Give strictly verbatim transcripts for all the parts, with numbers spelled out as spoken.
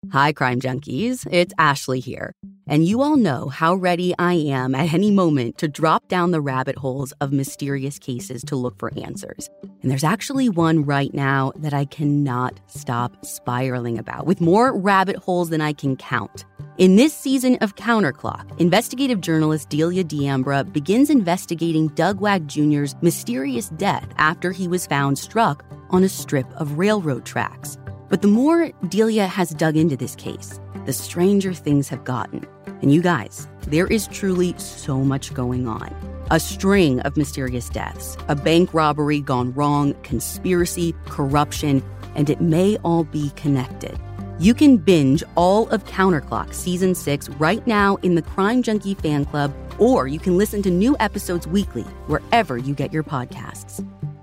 Hi, Crime Junkies. It's Ashley here. And you all know how ready I am at any moment to drop down the rabbit holes of mysterious cases to look for answers. And there's actually one right now that I cannot stop spiraling about, with more rabbit holes than I can count. In this season of Counterclock, investigative journalist Delia D'Ambra begins investigating Doug Wag Junior's mysterious death after he was found struck on a strip of railroad tracks. But the more Delia has dug into this case, the stranger things have gotten. And you guys, there is truly so much going on. A string of mysterious deaths, a bank robbery gone wrong, conspiracy, corruption, and it may all be connected. You can binge all of Counterclock Season six right now in the Crime Junkie fan club, or you can listen to new episodes weekly wherever you get your podcasts.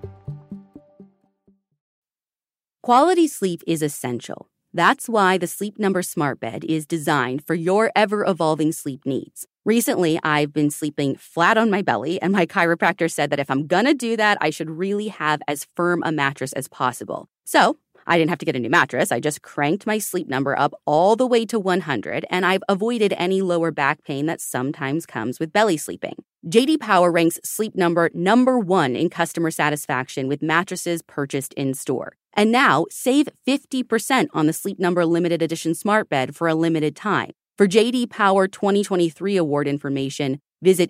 Quality sleep is essential. That's why the Sleep Number Smart Bed is designed for your ever-evolving sleep needs. Recently, I've been sleeping flat on my belly, and my chiropractor said that if I'm gonna do that, I should really have as firm a mattress as possible. So I didn't have to get a new mattress. I just cranked my Sleep Number up all the way to one hundred, and I've avoided any lower back pain that sometimes comes with belly sleeping. J D Power ranks Sleep Number number one in customer satisfaction with mattresses purchased in-store. And now, save fifty percent on the Sleep Number Limited Edition Smart Bed for a limited time. For J D Power twenty twenty-three award information, visit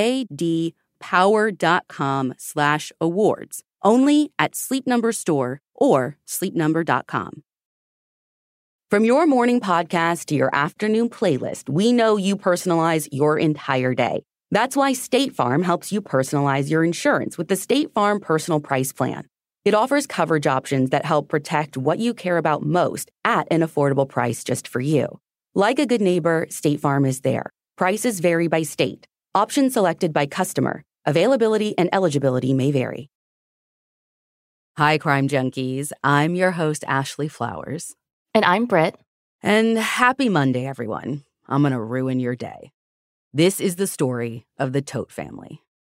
jdpower.com slash awards. Only at Sleep Number Store or sleep number dot com. From your morning podcast to your afternoon playlist, we know you personalize your entire day. That's why State Farm helps you personalize your insurance with the State Farm Personal Price Plan. It offers coverage options that help protect what you care about most at an affordable price just for you. Like a good neighbor, State Farm is there. Prices vary by state. Options selected by customer. Availability and eligibility may vary. Hi, Crime Junkies. I'm your host, Ashley Flowers. And I'm Britt. And happy Monday, everyone. I'm going to ruin your day. This is the story of the Tote family.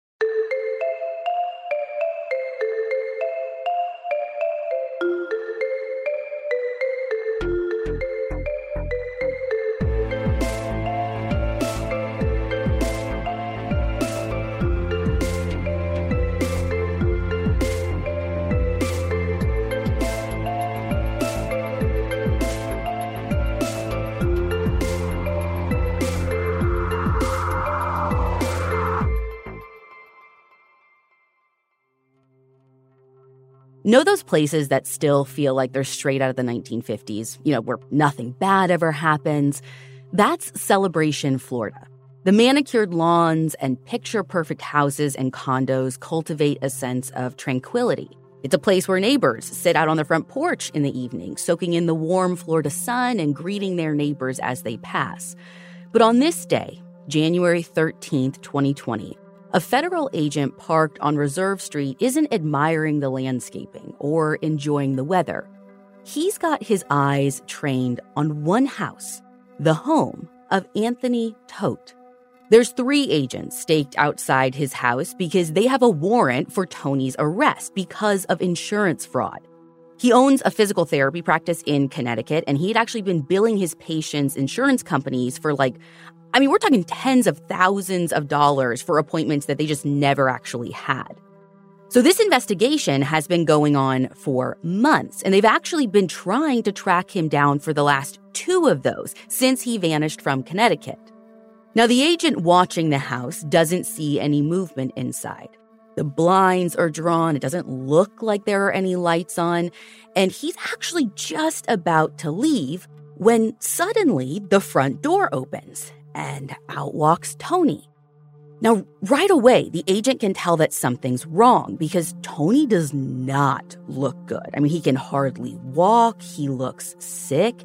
Know those places that still feel like they're straight out of the nineteen fifties, you know, where nothing bad ever happens? That's Celebration, Florida. The manicured lawns and picture-perfect houses and condos cultivate a sense of tranquility. It's a place where neighbors sit out on the front porch in the evening, soaking in the warm Florida sun and greeting their neighbors as they pass. But on this day, January thirteenth, twenty twenty, a federal agent parked on Reserve Street isn't admiring the landscaping or enjoying the weather. He's got his eyes trained on one house, the home of Anthony Tote. There's three agents staked outside his house because they have a warrant for Tony's arrest because of insurance fraud. He owns a physical therapy practice in Connecticut, and he'd actually been billing his patients' insurance companies for like, I mean, we're talking tens of thousands of dollars for appointments that they just never actually had. So this investigation has been going on for months, and they've actually been trying to track him down for the last two of those since he vanished from Connecticut. Now, the agent watching the house doesn't see any movement inside. The blinds are drawn. It doesn't look like there are any lights on. And he's actually just about to leave when suddenly the front door opens and out walks Tony. Now, right away, the agent can tell that something's wrong because Tony does not look good. I mean, he can hardly walk. He looks sick.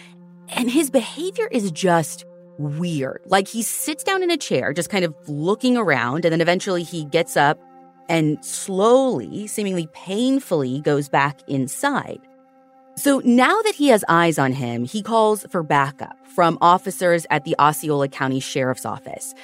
And his behavior is just weird. Like, he sits down in a chair, just kind of looking around, and then eventually he gets up and slowly, seemingly painfully, goes back inside. So now that he has eyes on him, he calls for backup from officers at the Osceola County Sheriff's Office.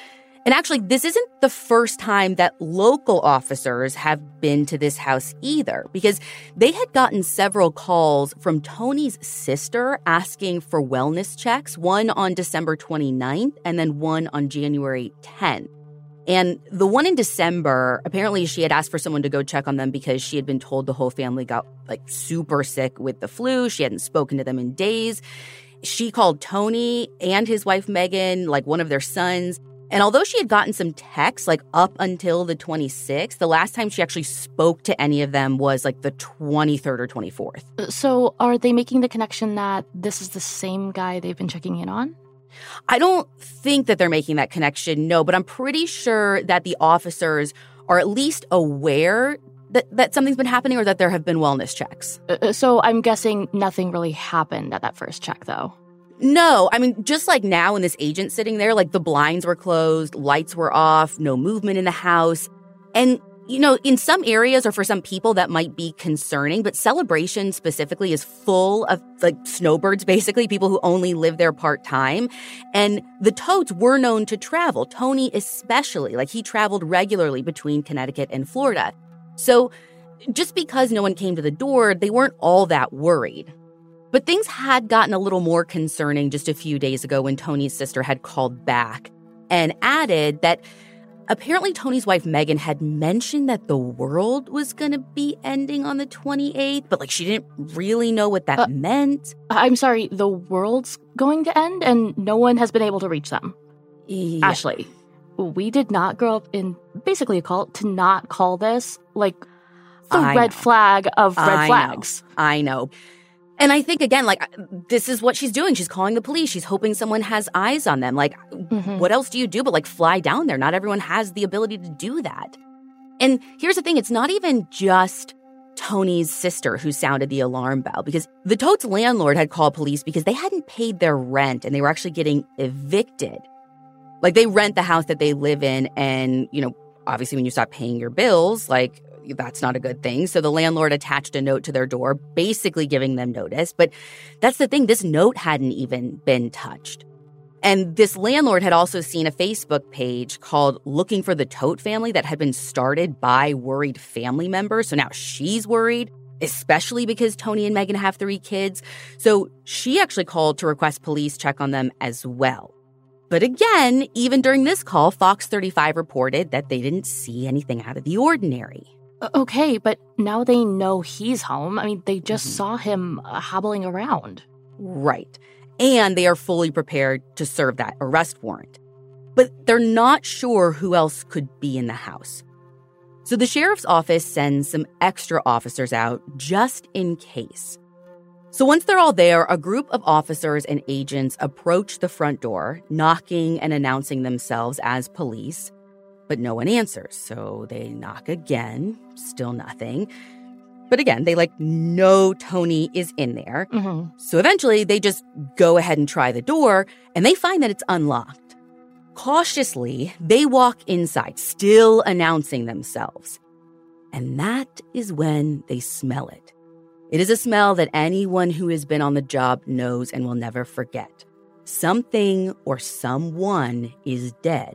And actually, this isn't the first time that local officers have been to this house either, because they had gotten several calls from Tony's sister asking for wellness checks, one on December twenty-ninth and then one on January tenth. And the one in December, apparently she had asked for someone to go check on them because she had been told the whole family got like super sick with the flu. She hadn't spoken to them in days. She called Tony and his wife Megan, like one of their sons. And although she had gotten some texts like up until the twenty-sixth, the last time she actually spoke to any of them was like the twenty-third or twenty-fourth. So are they making the connection that this is the same guy they've been checking in on? I don't think that they're making that connection, no, but I'm pretty sure that the officers are at least aware that, that something's been happening or that there have been wellness checks. Uh, so I'm guessing nothing really happened at that first check, though. No, I mean, just like now when this agent's sitting there, like the blinds were closed, lights were off, no movement in the house. And, you know, in some areas or for some people that might be concerning, but Celebration specifically is full of like snowbirds, basically, people who only live there part-time. And the Totes were known to travel, Tony especially, like he traveled regularly between Connecticut and Florida. So just because no one came to the door, they weren't all that worried. But things had gotten a little more concerning just a few days ago when Tony's sister had called back and added that apparently Tony's wife Megan had mentioned that the world was going to be ending on the twenty-eighth, but like she didn't really know what that uh, meant. I'm sorry, the world's going to end and no one has been able to reach them. Yeah. Ashley, we did not grow up in basically a cult to not call this like the I red know. flag of red I flags. Know. I know. And I think, again, like, this is what she's doing. She's calling the police. She's hoping someone has eyes on them. Like, mm-hmm. What else do you do but, like, fly down there? Not everyone has the ability to do that. And here's the thing. It's not even just Tony's sister who sounded the alarm bell, because the Totes' landlord had called police because they hadn't paid their rent and they were actually getting evicted. Like, they rent the house that they live in and, you know, obviously when you stop paying your bills, like, that's not a good thing. So the landlord attached a note to their door, basically giving them notice. But that's the thing. This note hadn't even been touched. And this landlord had also seen a Facebook page called Looking for the Tote Family that had been started by worried family members. So now she's worried, especially because Tony and Megan have three kids. So she actually called to request police check on them as well. But again, even during this call, Fox thirty-five reported that they didn't see anything out of the ordinary. Okay, but now they know he's home. I mean, they just mm-hmm. saw him uh, hobbling around. Right. And they are fully prepared to serve that arrest warrant. But they're not sure who else could be in the house. So the sheriff's office sends some extra officers out just in case. So once they're all there, a group of officers and agents approach the front door, knocking and announcing themselves as police. But no one answers, so they knock again, still nothing. But again, they like know Tony is in there. Mm-hmm. So eventually they just go ahead and try the door, and they find that it's unlocked. Cautiously, they walk inside, still announcing themselves. And that is when they smell it. It is a smell that anyone who has been on the job knows and will never forget. Something or someone is dead.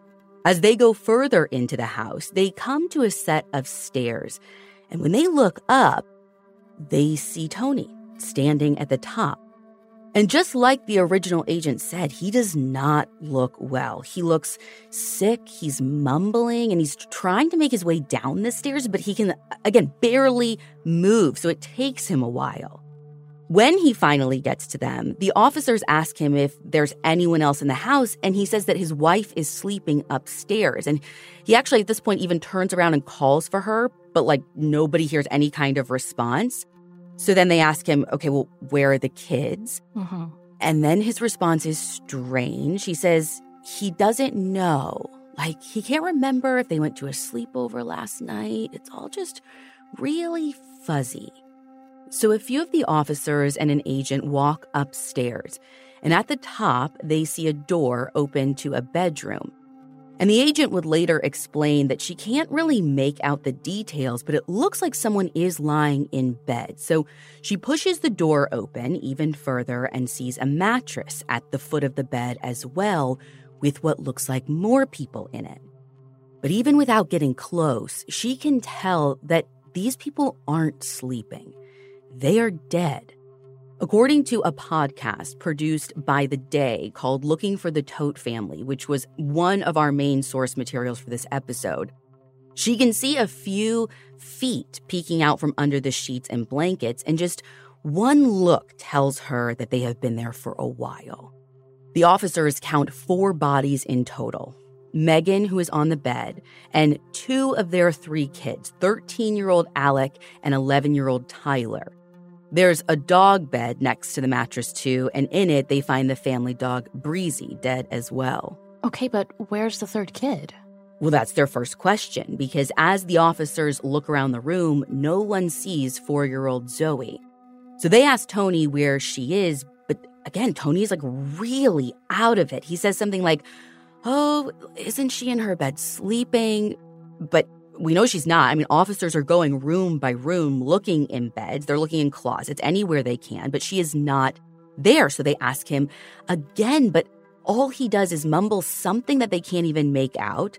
As they go further into the house, they come to a set of stairs. And when they look up, they see Tony standing at the top. And just like the original agent said, he does not look well. He looks sick, he's mumbling, and he's trying to make his way down the stairs, but he can, again, barely move, so it takes him a while. When he finally gets to them, the officers ask him if there's anyone else in the house, and he says that his wife is sleeping upstairs. And he actually, at this point, even turns around and calls for her, but, like, nobody hears any kind of response. So then they ask him, okay, well, where are the kids? Mm-hmm. And then his response is strange. He says he doesn't know. Like, he can't remember if they went to a sleepover last night. It's all just really fuzzy. So a few of the officers and an agent walk upstairs, and at the top, they see a door open to a bedroom. And the agent would later explain that she can't really make out the details, but it looks like someone is lying in bed. So she pushes the door open even further and sees a mattress at the foot of the bed as well, with what looks like more people in it. But even without getting close, she can tell that these people aren't sleeping. They are dead. According to a podcast produced by The Day called Looking for the Tote Family, which was one of our main source materials for this episode, she can see a few feet peeking out from under the sheets and blankets, and just one look tells her that they have been there for a while. The officers count four bodies in total. Megan, who is on the bed, and two of their three kids, thirteen-year-old Alec and eleven-year-old Tyler. There's a dog bed next to the mattress, too, and in it they find the family dog Breezy dead as well. Okay, but where's the third kid? Well, that's their first question, because as the officers look around the room, no one sees four-year-old Zoe. So they ask Tony where she is, but again, Tony's like really out of it. He says something like, oh, isn't she in her bed sleeping? But we know she's not. I mean, officers are going room by room looking in beds. They're looking in closets, anywhere they can, but she is not there. So they ask him again, but all he does is mumble something that they can't even make out.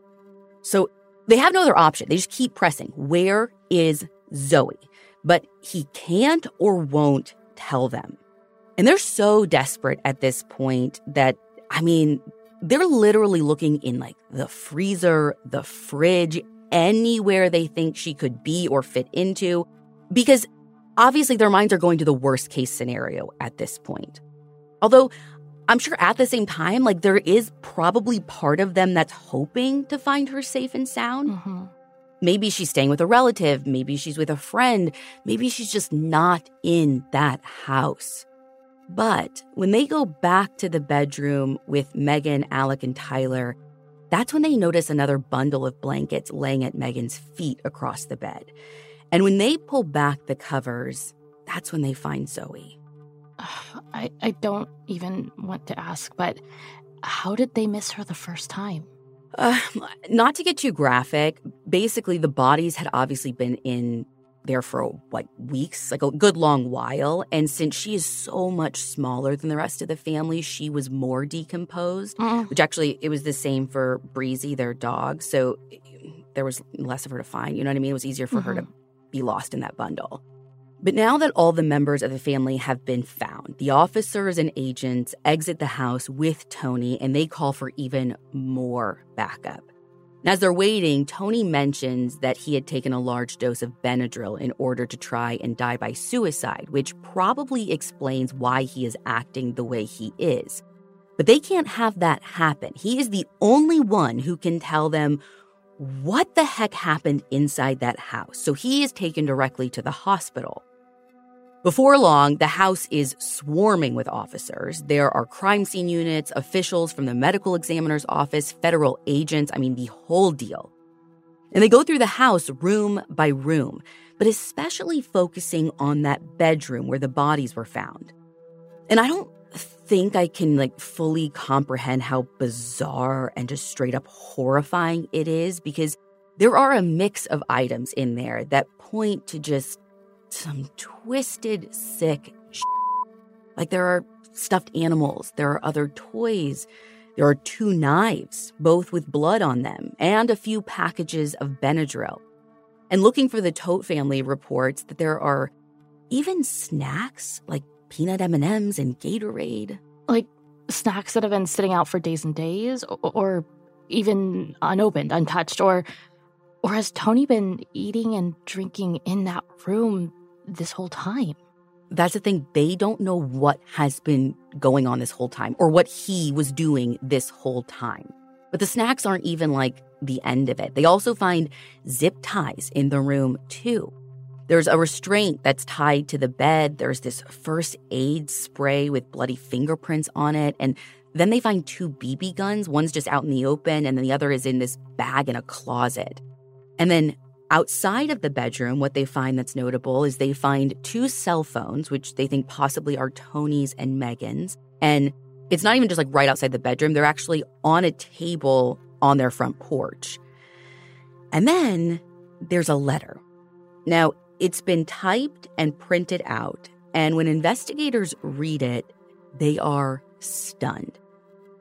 So they have no other option. They just keep pressing. Where is Zoe? But he can't or won't tell them. And they're so desperate at this point that, I mean, they're literally looking in like the freezer, the fridge, anywhere they think she could be or fit into, because obviously their minds are going to the worst case scenario at this point. Although I'm sure at the same time, like there is probably part of them that's hoping to find her safe and sound. Mm-hmm. Maybe she's staying with a relative. Maybe she's with a friend. Maybe she's just not in that house. But when they go back to the bedroom with Megan, Alec, and Tyler, that's when they notice another bundle of blankets laying at Megan's feet across the bed. And when they pull back the covers, that's when they find Zoe. I, I don't even want to ask, but how did they miss her the first time? Uh, not to get too graphic, basically the bodies had obviously been in there for like weeks, like a good long while. And since she is so much smaller than the rest of the family, she was more decomposed, mm. which actually it was the same for Breezy, their dog. So there was less of her to find. You know what I mean? It was easier for mm-hmm. her to be lost in that bundle. But now that all the members of the family have been found, the officers and agents exit the house with Tony, and they call for even more backup. And as they're waiting, Tony mentions that he had taken a large dose of Benadryl in order to try and die by suicide, which probably explains why he is acting the way he is. But they can't have that happen. He is the only one who can tell them what the heck happened inside that house. So he is taken directly to the hospital. Before long, the house is swarming with officers. There are crime scene units, officials from the medical examiner's office, federal agents, I mean, the whole deal. And they go through the house room by room, but especially focusing on that bedroom where the bodies were found. And I don't think I can, like, fully comprehend how bizarre and just straight up horrifying it is, because there are a mix of items in there that point to just some twisted, sick shit. Like there are stuffed animals, there are other toys, there are two knives, both with blood on them, and a few packages of Benadryl. And Looking for the Tote Family reports that there are even snacks like peanut M and M's and Gatorade. Like snacks that have been sitting out for days and days, or, or even unopened, untouched, or or has Tony been eating and drinking in that room this whole time? That's the thing. They don't know what has been going on this whole time or what he was doing this whole time. But the snacks aren't even like the end of it. They also find zip ties in the room too. There's a restraint that's tied to the bed. There's this first aid spray with bloody fingerprints on it. And then they find two B B guns. One's just out in the open, and then the other is in this bag in a closet. And then outside of the bedroom, what they find that's notable is they find two cell phones, which they think possibly are Tony's and Megan's. And it's not even just like right outside the bedroom. They're actually on a table on their front porch. And then there's a letter. Now, it's been typed and printed out. And when investigators read it, they are stunned.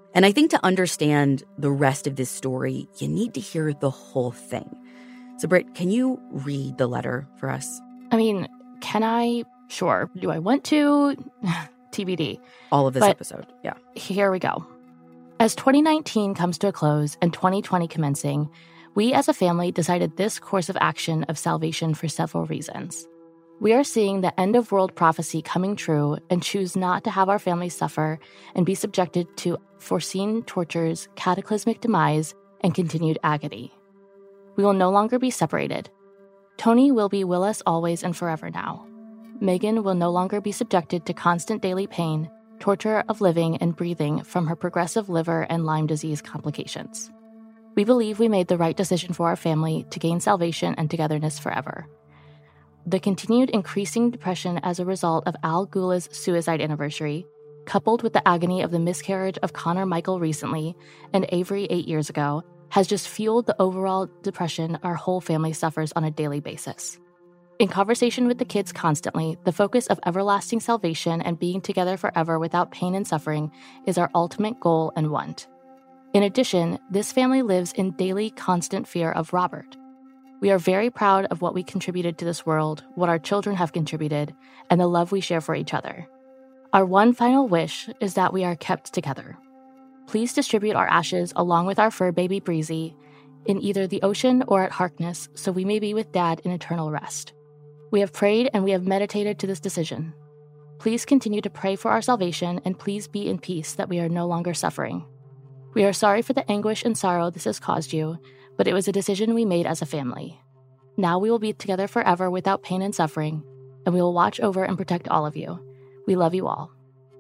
And I think to understand the rest of this story, you need to hear the whole thing. So, Britt, can you read the letter for us? I mean, can I? Sure. Do I want to? T B D. All of this But episode, yeah. Here we go. As twenty nineteen comes to a close and twenty twenty commencing, we as a family decided this course of action of salvation for several reasons. We are seeing the end of world prophecy coming true and choose not to have our families suffer and be subjected to foreseen tortures, cataclysmic demise, and continued agony. We will no longer be separated. Tony will be with us always and forever now. Megan will no longer be subjected to constant daily pain, torture of living and breathing from her progressive liver and Lyme disease complications. We believe we made the right decision for our family to gain salvation and togetherness forever. The continued increasing depression as a result of Al Gula's suicide anniversary, coupled with the agony of the miscarriage of Connor Michael recently and Avery eight years ago, has just fueled the overall depression our whole family suffers on a daily basis. In conversation with the kids constantly, the focus of everlasting salvation and being together forever without pain and suffering is our ultimate goal and want. In addition, this family lives in daily constant fear of Robert. We are very proud of what we contributed to this world, what our children have contributed, and the love we share for each other. Our one final wish is that we are kept together. Please distribute our ashes along with our fur baby Breezy in either the ocean or at Harkness so we may be with Dad in eternal rest. We have prayed and we have meditated to this decision. Please continue to pray for our salvation and please be in peace that we are no longer suffering. We are sorry for the anguish and sorrow this has caused you, but it was a decision we made as a family. Now we will be together forever without pain and suffering, and we will watch over and protect all of you. We love you all.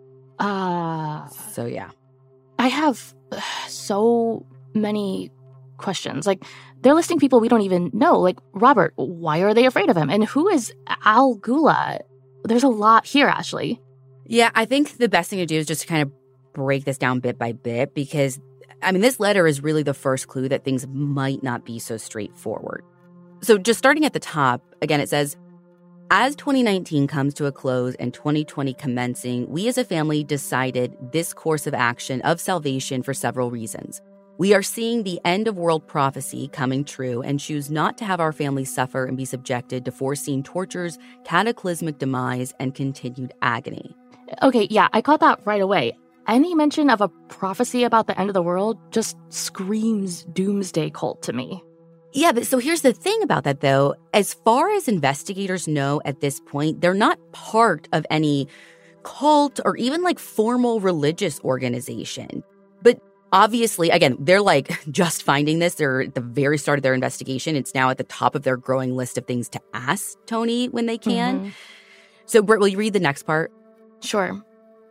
Ah. Uh, so, yeah. I have uh, so many questions. Like, they're listing people we don't even know. Like, Robert, why are they afraid of him? And who is Al Gula? There's a lot here, Ashley. Yeah, I think the best thing to do is just to kind of break this down bit by bit because, I mean, this letter is really the first clue that things might not be so straightforward. So just starting at the top, again, it says, as twenty nineteen comes to a close and twenty twenty commencing, we as a family decided this course of action of salvation for several reasons. We are seeing the end of world prophecy coming true and choose not to have our families suffer and be subjected to foreseen tortures, cataclysmic demise, and continued agony. Okay, yeah, I caught that right away. Any mention of a prophecy about the end of the world just screams doomsday cult to me. Yeah, but so here's the thing about that, though. As far as investigators know at this point, they're not part of any cult or even like formal religious organization. But obviously, again, they're like just finding this. They're at the very start of their investigation. It's now at the top of their growing list of things to ask Tony when they can. Mm-hmm. So, Britt, will you read the next part? Sure.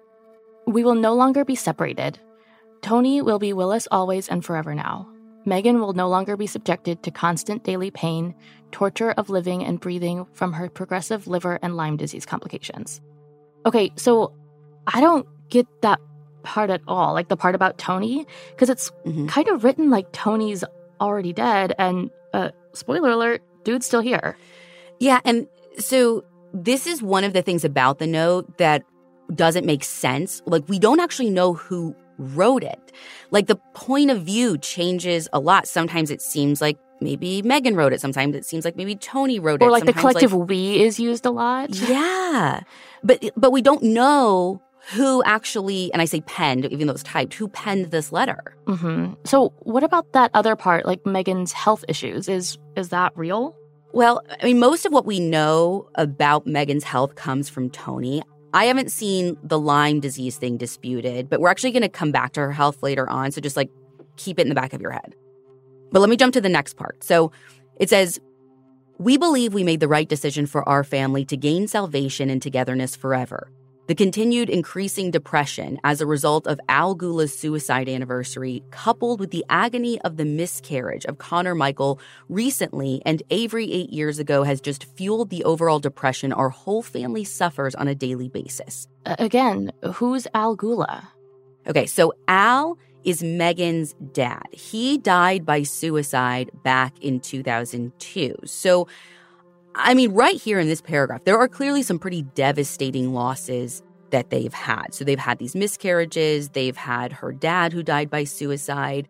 We will no longer be separated. Tony will be with us always and forever now. Megan will no longer be subjected to constant daily pain, torture of living and breathing from her progressive liver and Lyme disease complications. Okay, so I don't get that part at all, like the part about Tony, because it's mm-hmm. kind of written like Tony's already dead and, uh, spoiler alert, dude's still here. Yeah, and so this is one of the things about the note that doesn't make sense. Like, we don't actually know who wrote it. Like, the point of view changes a lot. Sometimes it seems like maybe Megan wrote it. Sometimes it seems like maybe Tony wrote it. Or like Sometimes the collective like, we is used a lot. Yeah. But but we don't know who actually, and I say penned, even though it's typed, who penned this letter. Mm-hmm. So what about that other part, like Megan's health issues? Is is that real? Well, I mean, most of what we know about Megan's health comes from Tony. I haven't seen the Lyme disease thing disputed, but we're actually going to come back to her health later on. So just like keep it in the back of your head. But let me jump to the next part. So it says, we believe we made the right decision for our family to gain salvation and togetherness forever. The continued increasing depression as a result of Al Gula's suicide anniversary, coupled with the agony of the miscarriage of Connor Michael recently and Avery eight years ago, has just fueled the overall depression our whole family suffers on a daily basis. Uh, again, who's Al Gula? Okay, so Al is Megan's dad. He died by suicide back in two thousand two. So, I mean, right here in this paragraph, there are clearly some pretty devastating losses that they've had. So they've had these miscarriages. They've had her dad who died by suicide.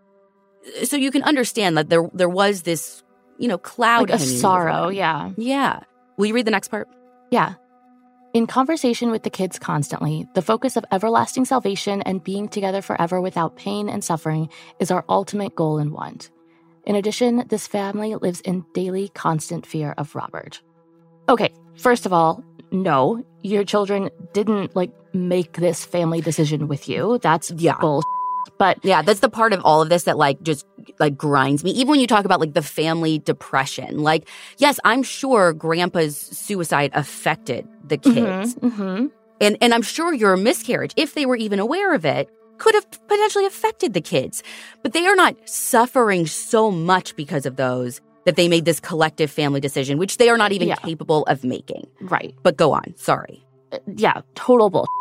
So you can understand that there there was this, you know, cloud like a hanging sorrow, over them. yeah. Yeah. Will you read the next part? Yeah. In conversation with the kids constantly, the focus of everlasting salvation and being together forever without pain and suffering is our ultimate goal and want. In addition, this family lives in daily constant fear of Robert. Okay, first of all, no, your children didn't, like, make this family decision with you. That's yeah. bull. But yeah, that's the part of all of this that, like, just, like, grinds me. Even when you talk about, like, the family depression. Like, yes, I'm sure Grandpa's suicide affected the kids. Mm-hmm, mm-hmm. And, and I'm sure your miscarriage, if they were even aware of it, could have potentially affected the kids. But they are not suffering so much because of those that they made this collective family decision, which they are not even yeah. capable of making. Right. But go on. Sorry. Uh, yeah, total bull.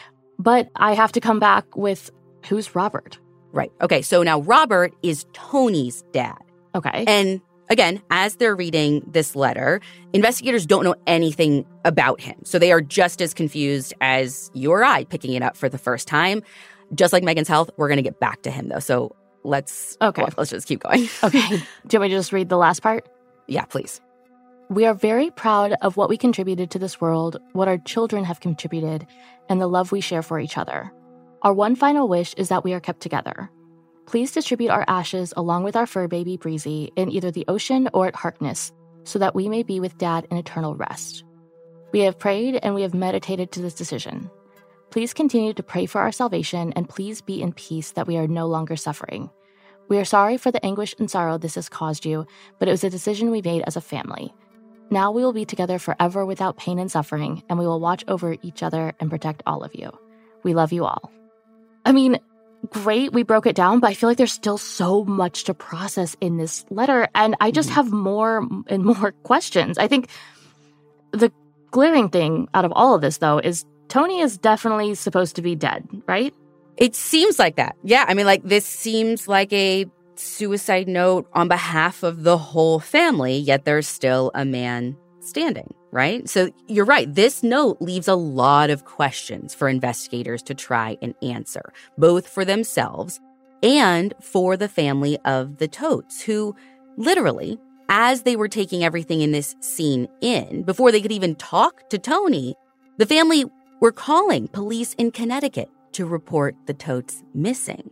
But I have to come back with who's Robert? Right. Okay, so now Robert is Tony's dad. Okay. And again, as they're reading this letter, investigators don't know anything about him. So they are just as confused as you or I picking it up for the first time. Just like Megan's health, we're going to get back to him, though. So let's, okay. well, let's just keep going. Okay. Do you want me to just read the last part? Yeah, please. We are very proud of what we contributed to this world, what our children have contributed, and the love we share for each other. Our one final wish is that we are kept together. Please distribute our ashes along with our fur baby Breezy in either the ocean or at Harkness, so that we may be with Dad in eternal rest. We have prayed and we have meditated to this decision. Please continue to pray for our salvation, and please be in peace that we are no longer suffering. We are sorry for the anguish and sorrow this has caused you, but it was a decision we made as a family. Now we will be together forever without pain and suffering, and we will watch over each other and protect all of you. We love you all. I mean, great, we broke it down, but I feel like there's still so much to process in this letter, and I just have more and more questions. I think the glaring thing out of all of this, though, is Tony is definitely supposed to be dead, right? It seems like that. Yeah, I mean, like, this seems like a suicide note on behalf of the whole family, yet there's still a man standing, right? So you're right. This note leaves a lot of questions for investigators to try and answer, both for themselves and for the family of the Totes, who literally, as they were taking everything in this scene in, before they could even talk to Tony, the family were calling police in Connecticut to report the Totes missing.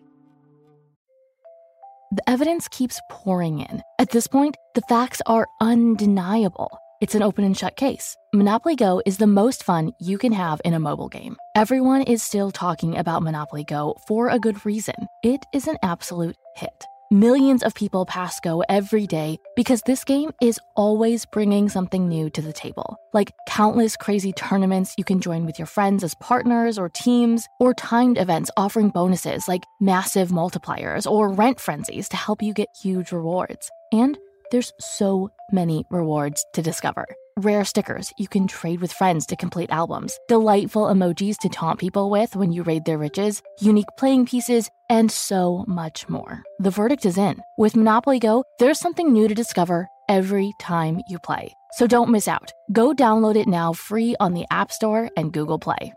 The evidence keeps pouring in. At this point, the facts are undeniable. It's an open and shut case. Monopoly Go is the most fun you can have in a mobile game. Everyone is still talking about Monopoly Go for a good reason. It is an absolute hit. Millions of people pass Go every day because this game is always bringing something new to the table, like countless crazy tournaments you can join with your friends as partners or teams, or timed events offering bonuses like massive multipliers or rent frenzies to help you get huge rewards. And there's so many rewards to discover. Rare stickers you can trade with friends to complete albums, delightful emojis to taunt people with when you raid their riches, unique playing pieces, and so much more. The verdict is in. With Monopoly Go, there's something new to discover every time you play. So don't miss out. Go download it now free on the App Store and Google Play.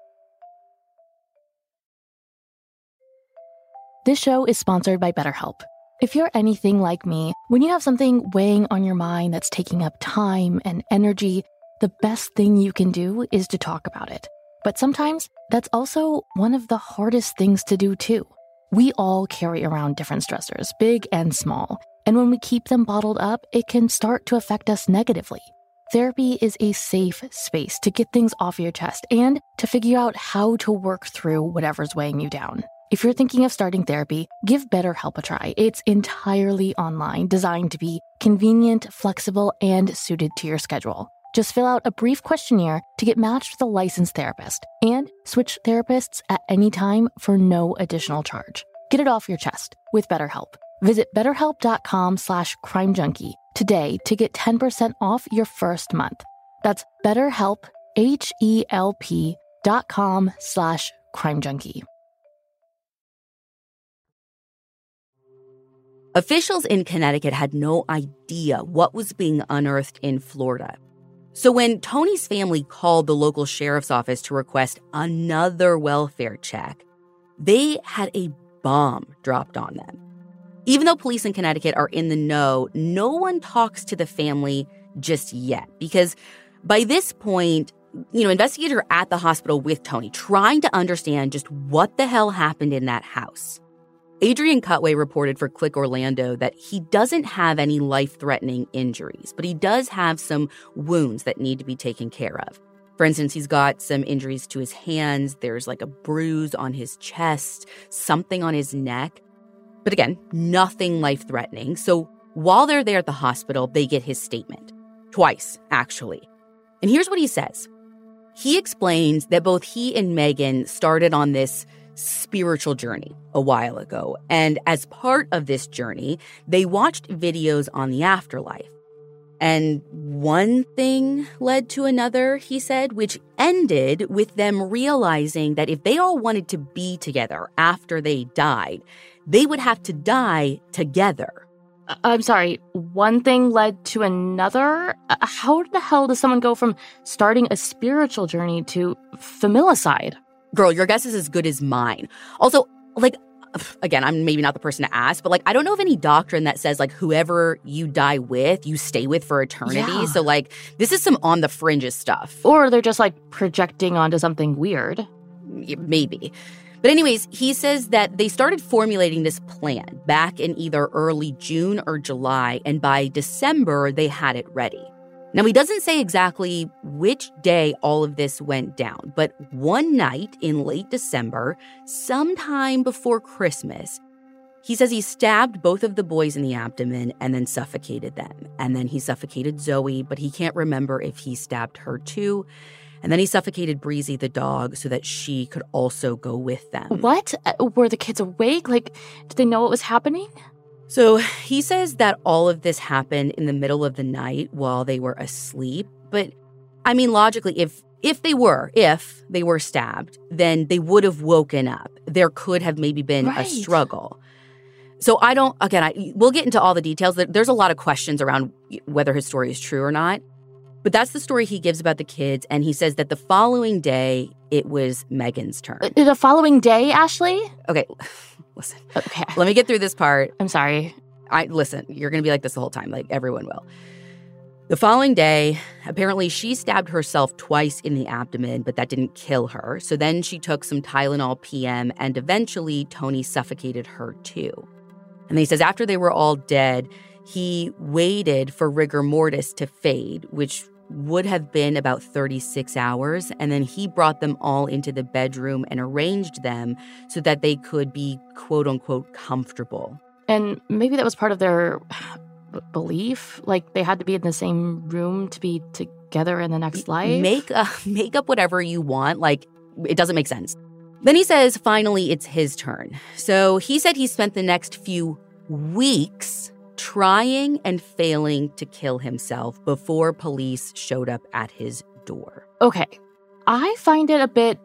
This show is sponsored by BetterHelp. If you're anything like me, when you have something weighing on your mind that's taking up time and energy, the best thing you can do is to talk about it. But sometimes that's also one of the hardest things to do too. We all carry around different stressors, big and small, and when we keep them bottled up, it can start to affect us negatively. Therapy is a safe space to get things off your chest and to figure out how to work through whatever's weighing you down. If you're thinking of starting therapy, give BetterHelp a try. It's entirely online, designed to be convenient, flexible, and suited to your schedule. Just fill out a brief questionnaire to get matched with a licensed therapist and switch therapists at any time for no additional charge. Get it off your chest with BetterHelp. Visit betterhelp.com slash crime junkie today to get ten percent off your first month. That's BetterHelp, H-E-L-P dot com slash crime junkie. Officials in Connecticut had no idea what was being unearthed in Florida. So when Tony's family called the local sheriff's office to request another welfare check, they had a bomb dropped on them. Even though police in Connecticut are in the know, no one talks to the family just yet, because by this point, you know, investigators are at the hospital with Tony, trying to understand just what the hell happened in that house. Adrian Cutway reported for Click Orlando that he doesn't have any life-threatening injuries, but he does have some wounds that need to be taken care of. For instance, he's got some injuries to his hands. There's like a bruise on his chest, something on his neck. But again, nothing life-threatening. So while they're there at the hospital, they get his statement. Twice, actually. And here's what he says. He explains that both he and Megan started on this spiritual journey a while ago. And as part of this journey, they watched videos on the afterlife. And one thing led to another, he said, which ended with them realizing that if they all wanted to be together after they died, they would have to die together. I'm sorry, one thing led to another? How the hell does someone go from starting a spiritual journey to familicide? Girl, your guess is as good as mine. Also, like, again, I'm maybe not the person to ask, but like, I don't know of any doctrine that says like whoever you die with, you stay with for eternity. Yeah. So like, this is some on the fringes stuff. Or they're just like projecting onto something weird. Maybe. But anyways, he says that they started formulating this plan back in either early June or July, and by December, they had it ready. Now, he doesn't say exactly which day all of this went down, but one night in late December, sometime before Christmas, he says he stabbed both of the boys in the abdomen and then suffocated them. And then he suffocated Zoe, but he can't remember if he stabbed her too. And then he suffocated Breezy the dog so that she could also go with them. What? Were the kids awake? Like, did they know what was happening? So he says that all of this happened in the middle of the night while they were asleep. But, I mean, logically, if if they were, if they were stabbed, then they would have woken up. There could have maybe been Right. a struggle. So I don't, again, I, we'll get into all the details. There's a lot of questions around whether his story is true or not. But that's the story he gives about the kids. And he says that the following day, it was Megan's turn. The following day, Ashley? Okay, listen. Okay. Let me get through this part. I'm sorry. I listen, you're going to be like this the whole time. Like, everyone will. The following day, apparently she stabbed herself twice in the abdomen, but that didn't kill her. So then she took some Tylenol P M, and eventually Tony suffocated her too. And he says after they were all dead, he waited for rigor mortis to fade, which would have been about thirty-six hours. And then he brought them all into the bedroom and arranged them so that they could be, quote unquote, comfortable. And maybe that was part of their b- belief. Like they had to be in the same room to be together in the next life. Make, uh, make up whatever you want. Like, it doesn't make sense. Then he says, finally, it's his turn. So he said he spent the next few weeks trying and failing to kill himself before police showed up at his door. Okay. I find it a bit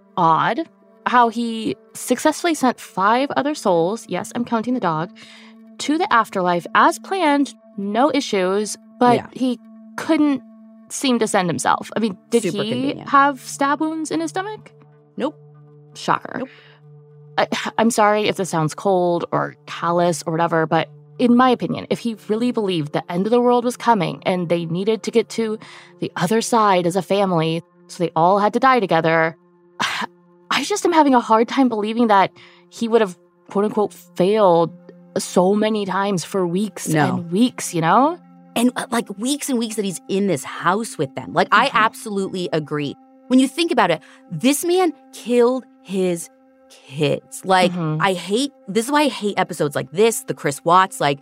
odd how he successfully sent five other souls, yes, I'm counting the dog, to the afterlife as planned, no issues, but Yeah. he couldn't seem to send himself. I mean, did Super he convenient. have stab wounds in his stomach? Nope. Shocker. Nope. I, I'm sorry if this sounds cold or callous or whatever, but in my opinion, if he really believed the end of the world was coming and they needed to get to the other side as a family, so they all had to die together, I just am having a hard time believing that he would have, quote unquote, failed so many times for weeks No. and weeks, you know? And uh, like weeks and weeks that he's in this house with them. Like, I Mhm. absolutely agree. When you think about it, this man killed his kids. Like, Mhm. I hate, this is why I hate episodes like this, the Chris Watts. Like,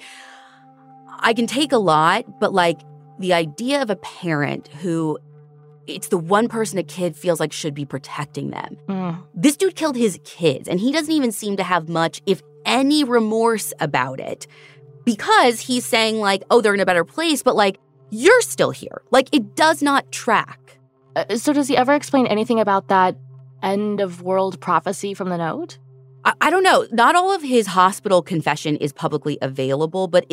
I can take a lot, but like the idea of a parent who it's the one person a kid feels like should be protecting them. Mm. This dude killed his kids, and he doesn't even seem to have much, if any, remorse about it, because he's saying like, oh, they're in a better place, but like, you're still here. Like, it does not track. Uh, so does he ever explain anything about that end of world prophecy from the note? I, I don't know. Not all of his hospital confession is publicly available, but it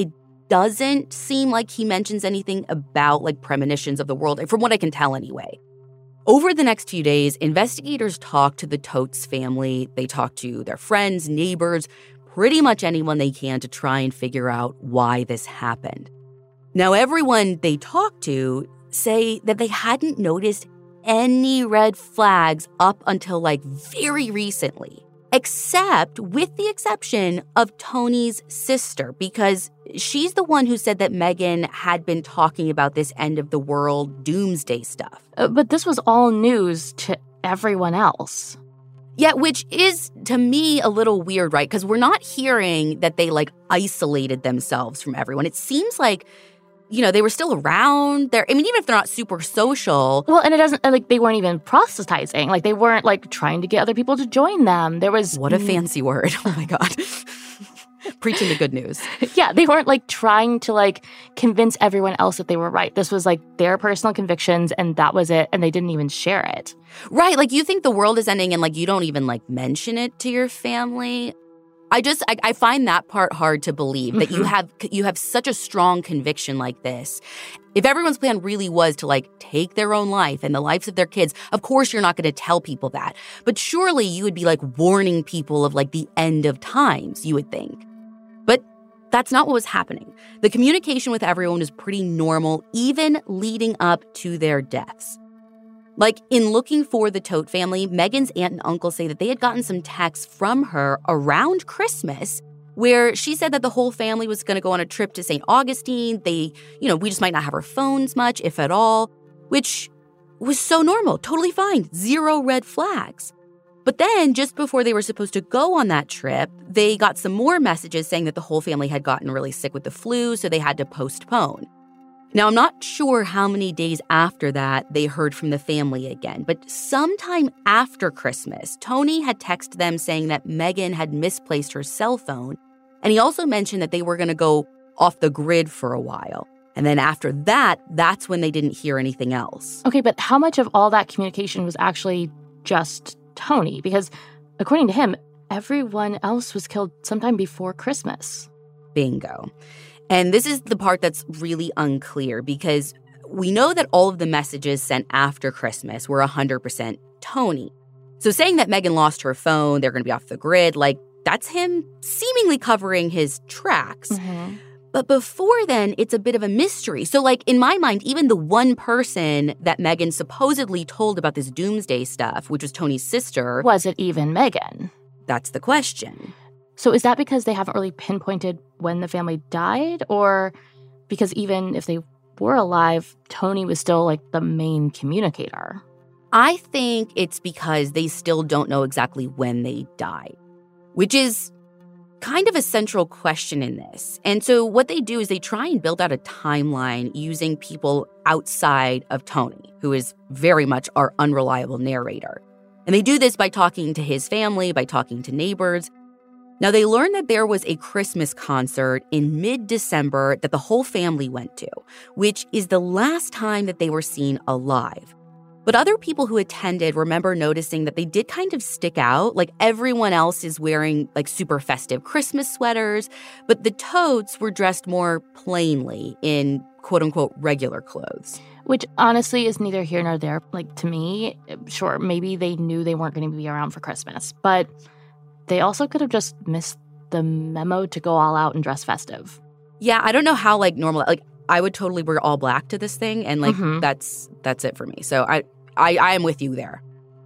doesn't seem like he mentions anything about, like, premonitions of the world, from what I can tell anyway. Over the next few days, investigators talk to the Totes family. They talk to their friends, neighbors, pretty much anyone they can to try and figure out why this happened. Now, everyone they talk to say that they hadn't noticed any red flags up until, like, very recently, except with the exception of Tony's sister, because she's the one who said that Megan had been talking about this end of the world doomsday stuff. Uh, but this was all news to everyone else. Yeah, which is, to me, a little weird, right? Because we're not hearing that they, like, isolated themselves from everyone. It seems like, you know, they were still around. They're, I mean, even if they're not super social. Well, and it doesn't, like, they weren't even proselytizing. Like, they weren't, like, trying to get other people to join them. There was... What a fancy word. Oh, my God. Preaching the good news. Yeah, they weren't, like, trying to, like, convince everyone else that they were right. This was, like, their personal convictions, and that was it, and they didn't even share it. Right, like, you think the world is ending and, like, you don't even, like, mention it to your family. I just, I, I find that part hard to believe, that mm-hmm. you have you have such a strong conviction like this. If everyone's plan really was to, like, take their own life and the lives of their kids, of course you're not going to tell people that. But surely you would be, like, warning people of, like, the end of times, you would think. But that's not what was happening. The communication with everyone was pretty normal, even leading up to their deaths. Like, in looking for the Tote family, Megan's aunt and uncle say that they had gotten some texts from her around Christmas where she said that the whole family was going to go on a trip to Saint Augustine. They, you know, we just might not have our phones much, if at all, which was so normal, totally fine, zero red flags. But then, just before they were supposed to go on that trip, they got some more messages saying that the whole family had gotten really sick with the flu, so they had to postpone. Now, I'm not sure how many days after that they heard from the family again, but sometime after Christmas, Tony had texted them saying that Megan had misplaced her cell phone, and he also mentioned that they were going to go off the grid for a while. And then after that, that's when they didn't hear anything else. Okay, but how much of all that communication was actually just Tony? Because according to him, everyone else was killed sometime before Christmas. Bingo. And this is the part that's really unclear, because we know that all of the messages sent after Christmas were one hundred percent Tony. So saying that Megan lost her phone, they're going to be off the grid, like, that's him seemingly covering his tracks. Mm-hmm. But before then, it's a bit of a mystery. So, like, in my mind, even the one person that Megan supposedly told about this doomsday stuff, which was Tony's sister... Was it even Megan? That's the question. So is that because they haven't really pinpointed when the family died? Or because even if they were alive, Tony was still, like, the main communicator? I think it's because they still don't know exactly when they died, which is kind of a central question in this. And so what they do is they try and build out a timeline using people outside of Tony, who is very much our unreliable narrator. And they do this by talking to his family, by talking to neighbors. Now, they learned that there was a Christmas concert in mid-December that the whole family went to, which is the last time that they were seen alive. But other people who attended remember noticing that they did kind of stick out. Like, everyone else is wearing, like, super festive Christmas sweaters, but the Totes were dressed more plainly in quote-unquote regular clothes. Which honestly is neither here nor there. Like, to me, sure, maybe they knew they weren't going to be around for Christmas, but they also could have just missed the memo to go all out and dress festive. Yeah, I don't know how, like, normal, like, I would totally wear all black to this thing, and, like, mm-hmm. that's that's it for me. So I, I, I am with you there.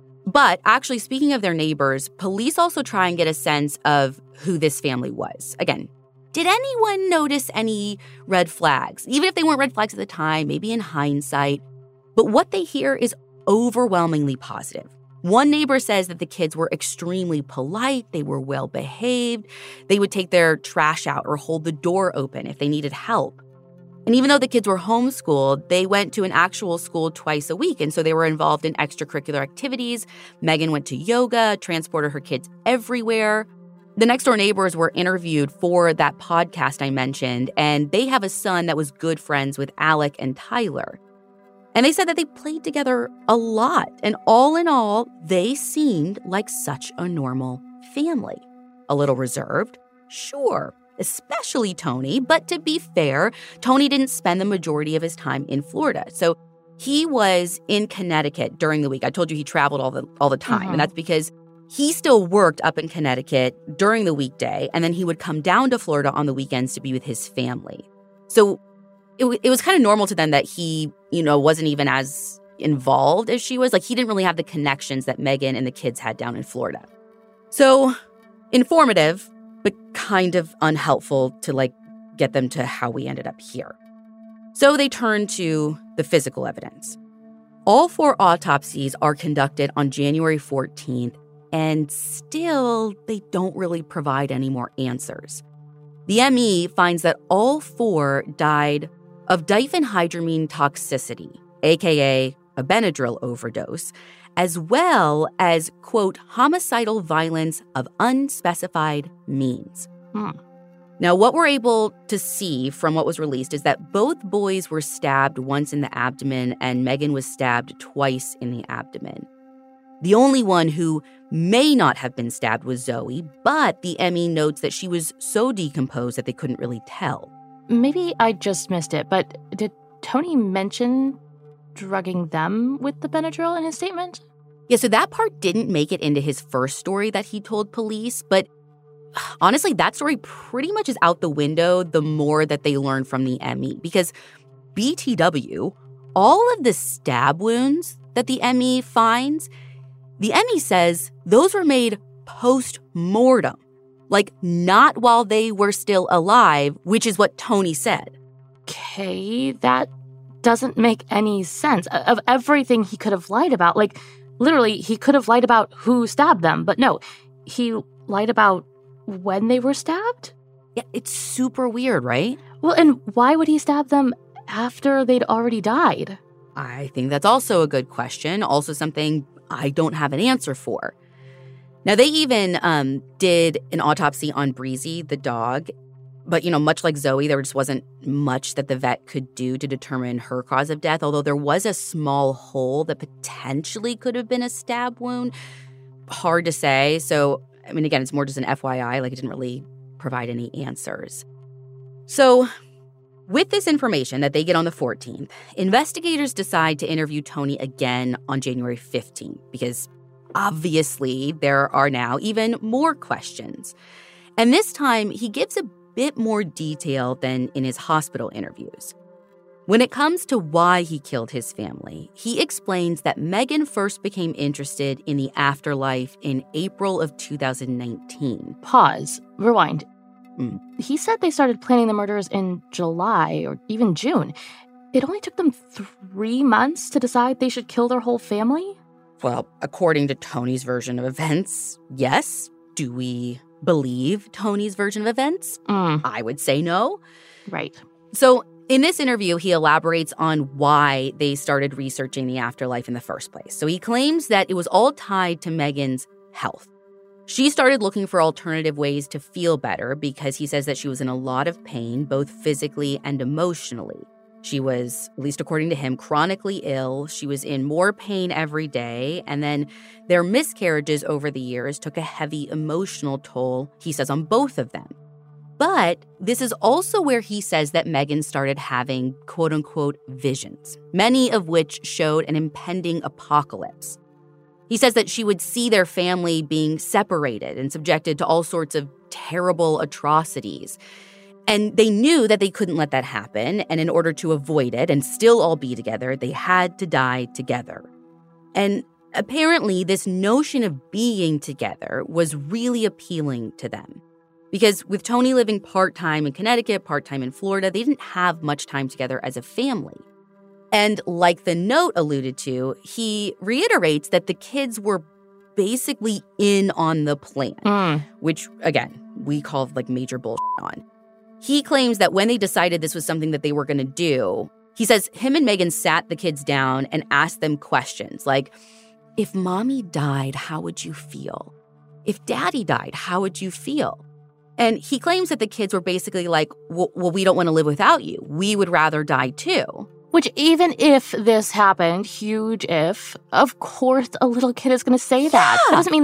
But actually, speaking of their neighbors, police also try and get a sense of who this family was. Again, did anyone notice any red flags? Even if they weren't red flags at the time, maybe in hindsight. But what they hear is overwhelmingly positive. One neighbor says that the kids were extremely polite, they were well-behaved, they would take their trash out or hold the door open if they needed help. And even though the kids were homeschooled, they went to an actual school twice a week, and so they were involved in extracurricular activities. Megan went to yoga, transported her kids everywhere. The next-door neighbors were interviewed for that podcast I mentioned, and they have a son that was good friends with Alec and Tyler. And they said that they played together a lot. And all in all, they seemed like such a normal family. A little reserved? Sure. especially Tony. But to be fair, Tony didn't spend the majority of his time in Florida. So he was in Connecticut during the week. I told you he traveled all the all the time, mm-hmm. and that's because he still worked up in Connecticut during the weekday, and then he would come down to Florida on the weekends to be with his family. So it, w- it was kind of normal to them that he, you know, wasn't even as involved as she was. Like, he didn't really have the connections that Megan and the kids had down in Florida. So informative, but kind of unhelpful to, like, get them to how we ended up here. So they turned to the physical evidence. All four autopsies are conducted on January fourteenth, and still, they don't really provide any more answers. The M E finds that all four died of diphenhydramine toxicity, a k a a Benadryl overdose, as well as, quote, homicidal violence of unspecified means. Hmm. Now, what we're able to see from what was released is that both boys were stabbed once in the abdomen and Megan was stabbed twice in the abdomen. The only one who may not have been stabbed was Zoe, but the M E notes that she was so decomposed that they couldn't really tell. Maybe I just missed it, but did Tony mention drugging them with the Benadryl in his statement? Yeah, so that part didn't make it into his first story that he told police, but honestly, that story pretty much is out the window the more that they learn from the M E, because B T W, all of the stab wounds that the M E finds, the M E says those were made post-mortem, like not while they were still alive, which is what Tony said. Okay, that doesn't make any sense. Of everything he could have lied about, like, literally, he could have lied about who stabbed them, but no, he lied about when they were stabbed? Yeah, it's super weird, right? Well, and why would he stab them after they'd already died? I think that's also a good question, also something I don't have an answer for. Now, they even um, did an autopsy on Breezy, the dog. But, you know, much like Zoe, there just wasn't much that the vet could do to determine her cause of death, although there was a small hole that potentially could have been a stab wound. Hard to say. So, I mean, again, it's more just an F Y I. Like, it didn't really provide any answers. So, with this information that they get on the fourteenth, investigators decide to interview Tony again on January fifteenth because obviously there are now even more questions. And this time, he gives a bit more detail than in his hospital interviews. When it comes to why he killed his family, he explains that Megan first became interested in the afterlife in April of two thousand nineteen. Pause. Rewind. Mm. He said they started planning the murders in July or even June. It only took them three months to decide they should kill their whole family? Well, according to Tony's version of events, yes. Do we believe Tony's version of events? Mm. I would say no. Right. So in this interview, he elaborates on why they started researching the afterlife in the first place. So he claims that it was all tied to Megan's health. She started looking for alternative ways to feel better because he says that she was in a lot of pain, both physically and emotionally. She was, at least according to him, chronically ill. She was in more pain every day. And then their miscarriages over the years took a heavy emotional toll, he says, on both of them. But this is also where he says that Megan started having quote-unquote visions, many of which showed an impending apocalypse. He says that she would see their family being separated and subjected to all sorts of terrible atrocities. And they knew that they couldn't let that happen, and in order to avoid it and still all be together, they had to die together. And apparently, this notion of being together was really appealing to them. Because with Tony living part-time in Connecticut, part-time in Florida, they didn't have much time together as a family. And like the note alluded to, he reiterates that the kids were basically in on the plan, mm. which, again, we call like major bullshit on. He claims that when they decided this was something that they were going to do, he says him and Megan sat the kids down and asked them questions like, if mommy died, how would you feel? If daddy died, how would you feel? And he claims that the kids were basically like, well, well we don't want to live without you. We would rather die too. Which, even if this happened, huge if, of course a little kid is going to say that. Yeah. That doesn't mean they're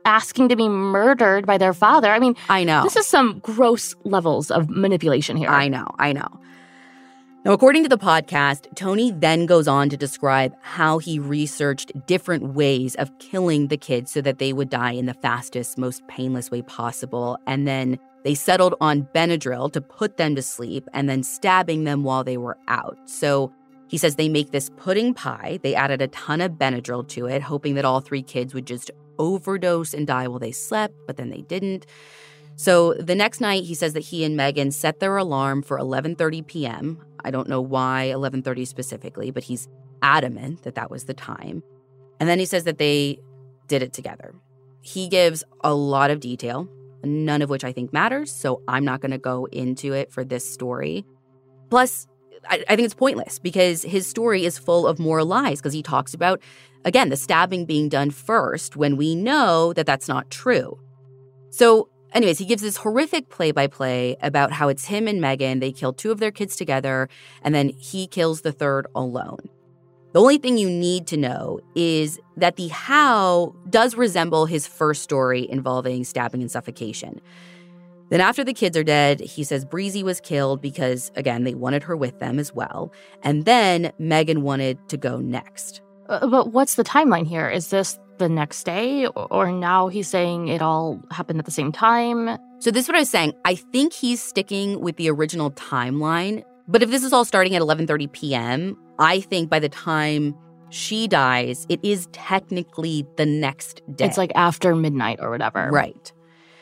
asking to be murdered by their father. I mean, I know. This is some gross levels of manipulation here. I know, I know. Now, according to the podcast, Tony then goes on to describe how he researched different ways of killing the kids so that they would die in the fastest, most painless way possible. And then they settled on Benadryl to put them to sleep and then stabbing them while they were out. So he says they make this pudding pie. They added a ton of Benadryl to it, hoping that all three kids would just overdose and die while they slept, but then they didn't. So the next night, he says that he and Megan set their alarm for eleven thirty p.m. I don't know why eleven thirty specifically, but he's adamant that that was the time. And then he says that they did it together. He gives a lot of detail, none of which I think matters, so I'm not going to go into it for this story. Plus, I, I think it's pointless because his story is full of more lies because he talks about, again, the stabbing being done first when we know that that's not true. So anyways, he gives this horrific play-by-play about how it's him and Megan. They kill two of their kids together, and then he kills the third alone. The only thing you need to know is that the how does resemble his first story involving stabbing and suffocation. Then after the kids are dead, he says Breezy was killed because, again, they wanted her with them as well. And then Megan wanted to go next. Uh, but what's the timeline here? Is this the next day? Or now he's saying it all happened at the same time? So this is what I was saying. I think he's sticking with the original timeline. But if this is all starting at eleven thirty p.m., I think by the time she dies, it is technically the next day. It's like after midnight or whatever. Right.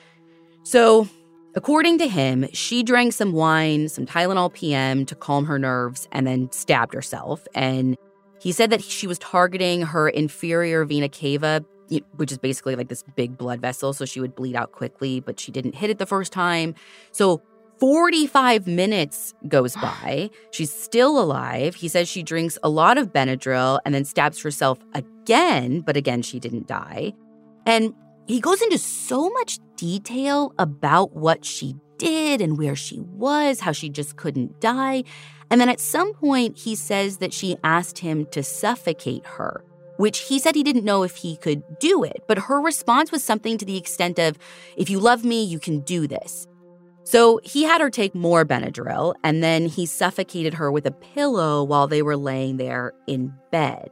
So according to him, she drank some wine, some Tylenol P M to calm her nerves, and then stabbed herself. And he said that she was targeting her inferior vena cava, which is basically like this big blood vessel, so she would bleed out quickly, but she didn't hit it the first time. So forty-five minutes goes by. She's still alive. He says she drinks a lot of Benadryl and then stabs herself again, but again, she didn't die. And he goes into so much detail about what she did and where she was, how she just couldn't die. And then at some point, he says that she asked him to suffocate her, which he said he didn't know if he could do it. But her response was something to the extent of, if you love me, you can do this. So he had her take more Benadryl, and then he suffocated her with a pillow while they were laying there in bed.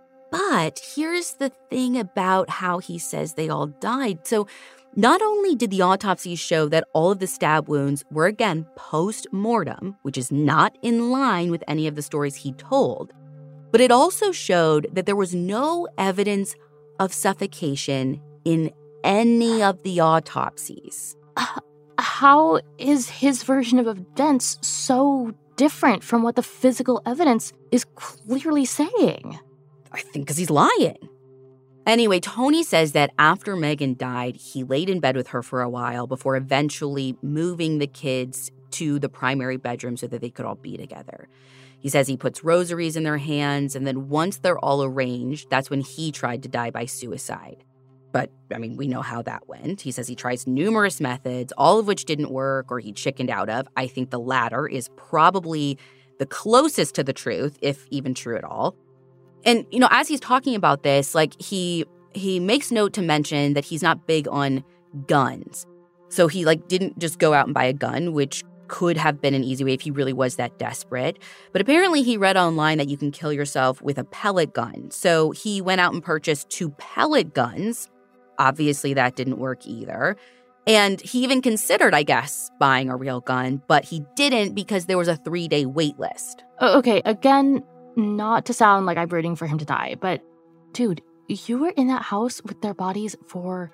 But here's the thing about how he says they all died. So not only did the autopsy show that all of the stab wounds were, again, post-mortem, which is not in line with any of the stories he told, but it also showed that there was no evidence of suffocation in any of the autopsies. Uh, how is his version of events so different from what the physical evidence is clearly saying? I think because he's lying. Anyway, Tony says that after Megan died, he laid in bed with her for a while before eventually moving the kids to the primary bedroom so that they could all be together. He says he puts rosaries in their hands, and then once they're all arranged, that's when he tried to die by suicide. But, I mean, we know how that went. He says he tries numerous methods, all of which didn't work or he chickened out of. I think the latter is probably the closest to the truth, if even true at all. And, you know, as he's talking about this, like, he he makes note to mention that he's not big on guns. So he, like, didn't just go out and buy a gun, which could have been an easy way if he really was that desperate. But apparently he read online that you can kill yourself with a pellet gun. So he went out and purchased two pellet guns. Obviously, that didn't work either. And he even considered, I guess, buying a real gun, but he didn't because there was a three-day wait list. Okay, again, not to sound like I'm rooting for him to die, but dude, you were in that house with their bodies for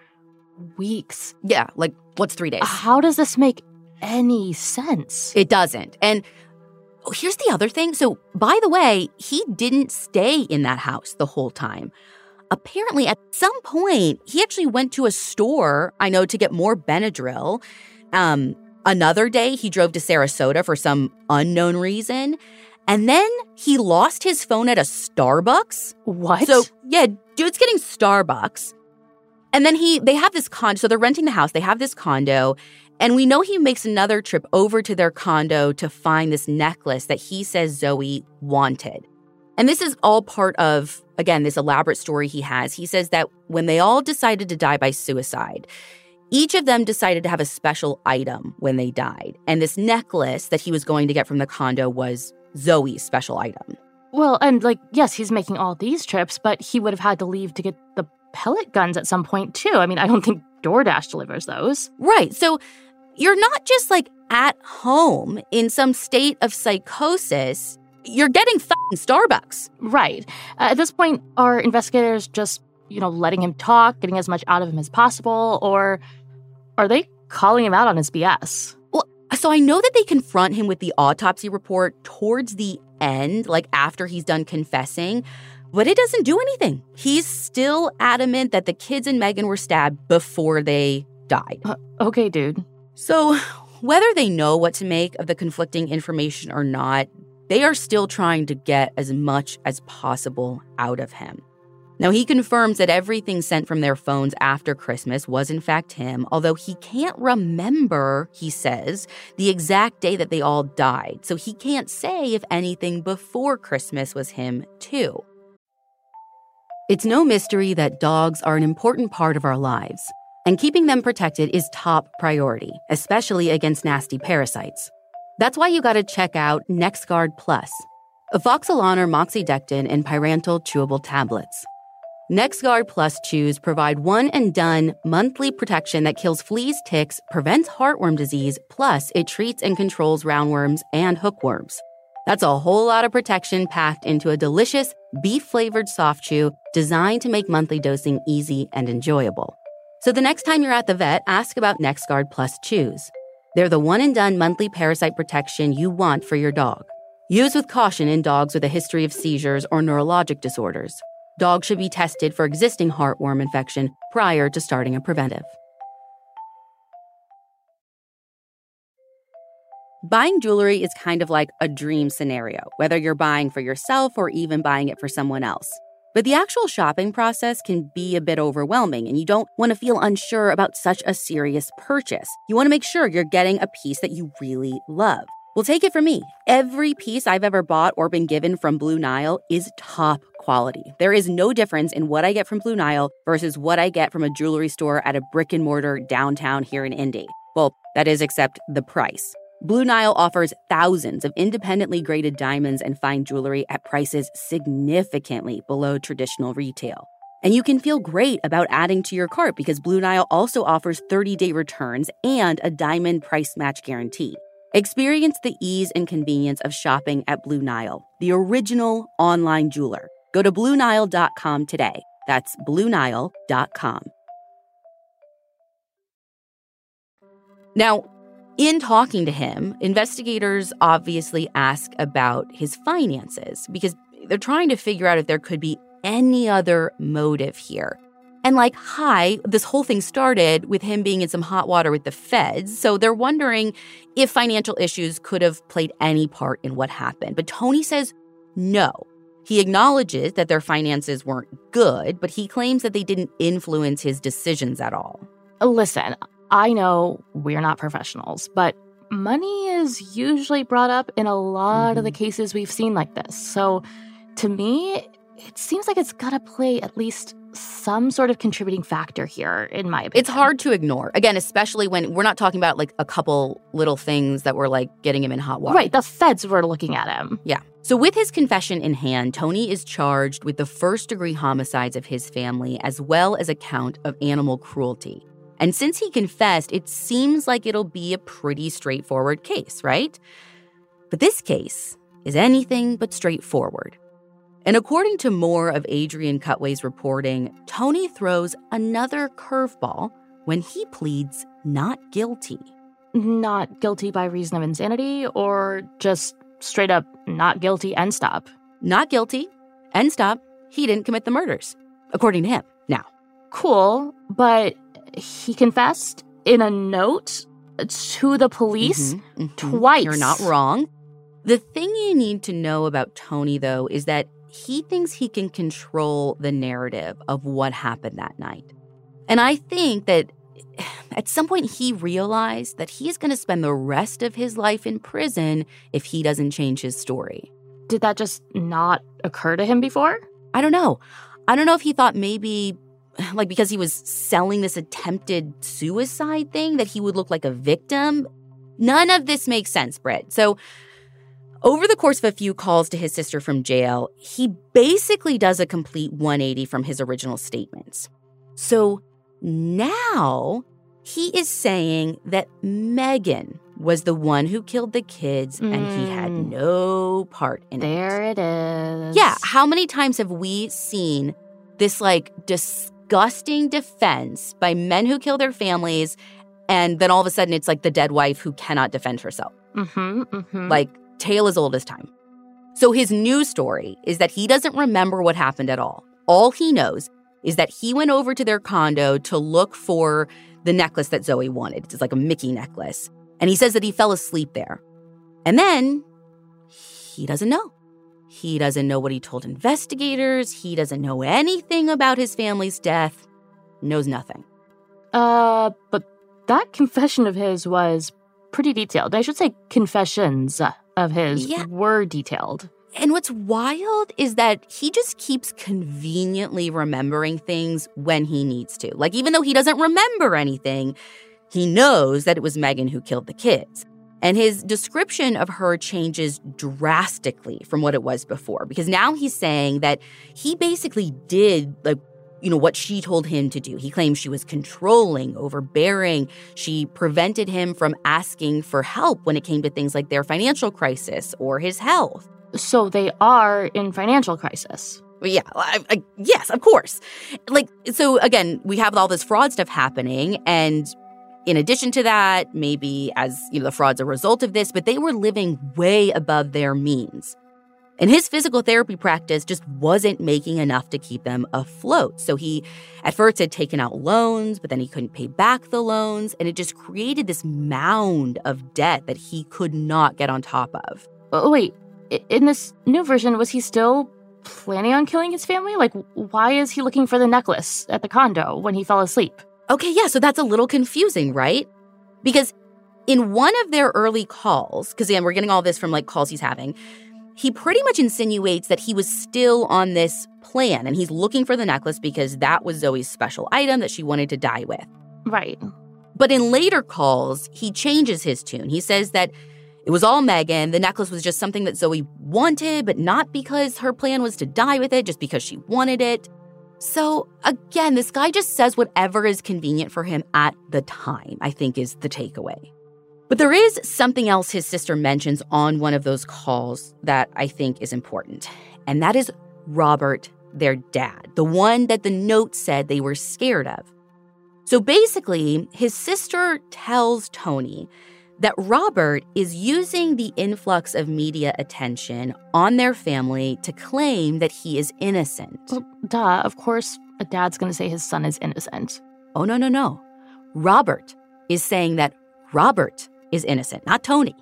weeks. Yeah, like, what's three days? How does this make any sense? It doesn't. And oh, here's the other thing. So, by the way, he didn't stay in that house the whole time. Apparently, at some point, he actually went to a store, I know, to get more Benadryl. Um, another day, he drove to Sarasota for some unknown reason. And then he lost his phone at a Starbucks. What? So, yeah, dude's getting Starbucks. And then he, they have this condo. So they're renting the house. They have this condo. And we know he makes another trip over to their condo to find this necklace that he says Zoe wanted. And this is all part of, again, this elaborate story he has, he says that when they all decided to die by suicide, each of them decided to have a special item when they died. And this necklace that he was going to get from the condo was Zoe's special item. Well, and, like, yes, he's making all these trips, but he would have had to leave to get the pellet guns at some point, too. I mean, I don't think DoorDash delivers those. Right. So you're not just, like, at home in some state of psychosis. You're getting fucking Starbucks. Right. Uh, at this point, are investigators just, you know, letting him talk, getting as much out of him as possible, or are they calling him out on his B S? Well, so I know that they confront him with the autopsy report towards the end, like after he's done confessing, but it doesn't do anything. He's still adamant that the kids and Megan were stabbed before they died. Uh, okay, dude. So whether they know what to make of the conflicting information or not, they are still trying to get as much as possible out of him. Now, he confirms that everything sent from their phones after Christmas was in fact him, although he can't remember, he says, the exact day that they all died. So he can't say if anything before Christmas was him, too. It's no mystery that dogs are an important part of our lives, and keeping them protected is top priority, especially against nasty parasites. That's why you gotta check out NexGard Plus, Afoxolaner moxidectin and pyrantel chewable tablets. NexGard Plus chews provide one-and-done monthly protection that kills fleas, ticks, prevents heartworm disease, plus it treats and controls roundworms and hookworms. That's a whole lot of protection packed into a delicious, beef-flavored soft chew designed to make monthly dosing easy and enjoyable. So the next time you're at the vet, ask about NexGard Plus chews. They're the one-and-done monthly parasite protection you want for your dog. Use with caution in dogs with a history of seizures or neurologic disorders. Dogs should be tested for existing heartworm infection prior to starting a preventive. Buying jewelry is kind of like a dream scenario, whether you're buying for yourself or even buying it for someone else. But the actual shopping process can be a bit overwhelming, and you don't want to feel unsure about such a serious purchase. You want to make sure you're getting a piece that you really love. Well, take it from me. Every piece I've ever bought or been given from Blue Nile is top quality. There is no difference in what I get from Blue Nile versus what I get from a jewelry store at a brick and mortar downtown here in Indy. Well, that is except the price. Blue Nile offers thousands of independently graded diamonds and fine jewelry at prices significantly below traditional retail. And you can feel great about adding to your cart because Blue Nile also offers thirty-day returns and a diamond price match guarantee. Experience the ease and convenience of shopping at Blue Nile, the original online jeweler. Go to Blue Nile dot com today. That's Blue Nile dot com. Now, in talking to him, investigators obviously ask about his finances because they're trying to figure out if there could be any other motive here. And like, hi, this whole thing started with him being in some hot water with the feds, so they're wondering if financial issues could have played any part in what happened. But Tony says no. He acknowledges that their finances weren't good, but he claims that they didn't influence his decisions at all. Listen, I know we're not professionals, but money is usually brought up in a lot mm-hmm. of the cases we've seen like this. So to me, it seems like it's got to play at least some sort of contributing factor here, in my opinion. It's hard to ignore. Again, especially when we're not talking about like a couple little things that were like getting him in hot water. Right, the feds were looking at him. Yeah. So with his confession in hand, Tony is charged with the first-degree homicides of his family as well as a count of animal cruelty. And since he confessed, it seems like it'll be a pretty straightforward case, right? But this case is anything but straightforward. And according to more of Adrian Cutway's reporting, Tony throws another curveball when he pleads not guilty. Not guilty by reason of insanity, or just straight up not guilty and stop? Not guilty and stop. He didn't commit the murders, according to him. Now, cool, but he confessed in a note to the police mm-hmm, mm-hmm. twice. You're not wrong. The thing you need to know about Tony, though, is that he thinks he can control the narrative of what happened that night. And I think that at some point he realized that he's going to spend the rest of his life in prison if he doesn't change his story. Did that just not occur to him before? I don't know. I don't know if he thought maybe, like, because he was selling this attempted suicide thing that he would look like a victim. None of this makes sense, Britt. So over the course of a few calls to his sister from jail, he basically does a complete one eighty from his original statements. So now he is saying that Megan was the one who killed the kids mm. and he had no part in there it. There it is. Yeah, how many times have we seen this, like, disgusting defense by men who kill their families, and then all of a sudden it's like the dead wife who cannot defend herself? Mm-hmm, mm-hmm. Like, tale as old as time. So his new story is that he doesn't remember what happened at all. All he knows is that he went over to their condo to look for the necklace that Zoe wanted. It's like a Mickey necklace. And he says that he fell asleep there. And then he doesn't know. He doesn't know what he told investigators. He doesn't know anything about his family's death. Knows nothing. Uh, but that confession of his was pretty detailed. I should say confessions of his yeah. were detailed. And what's wild is that he just keeps conveniently remembering things when he needs to. Like, even though he doesn't remember anything, he knows that it was Megan who killed the kids. And his description of her changes drastically from what it was before, because now he's saying that he basically did, like, you know, what she told him to do. He claims she was controlling, overbearing. She prevented him from asking for help when it came to things like their financial crisis or his health. So they are in financial crisis. Yeah, I, I, yes, of course. Like, so again, we have all this fraud stuff happening, and in addition to that, maybe as, you know, the fraud's a result of this, but they were living way above their means. And his physical therapy practice just wasn't making enough to keep them afloat. So he, at first, had taken out loans, but then he couldn't pay back the loans, and it just created this mound of debt that he could not get on top of. Oh, wait. In this new version, was he still planning on killing his family? Like, why is he looking for the necklace at the condo when he fell asleep? Okay, yeah, so that's a little confusing, right? Because in one of their early calls, because again, we're getting all this from, like, calls he's having, he pretty much insinuates that he was still on this plan, and he's looking for the necklace because that was Zoe's special item that she wanted to die with. Right. But in later calls, he changes his tune. He says that it was all Megan. The necklace was just something that Zoe wanted, but not because her plan was to die with it, just because she wanted it. So, again, this guy just says whatever is convenient for him at the time, I think is the takeaway. But there is something else his sister mentions on one of those calls that I think is important, and that is Robert, their dad, the one that the note said they were scared of. So basically, his sister tells Tony that Robert is using the influx of media attention on their family to claim that he is innocent. Well, duh, of course a dad's going to say his son is innocent. Oh, no, no, no. Robert is saying that Robert is innocent, not Tony.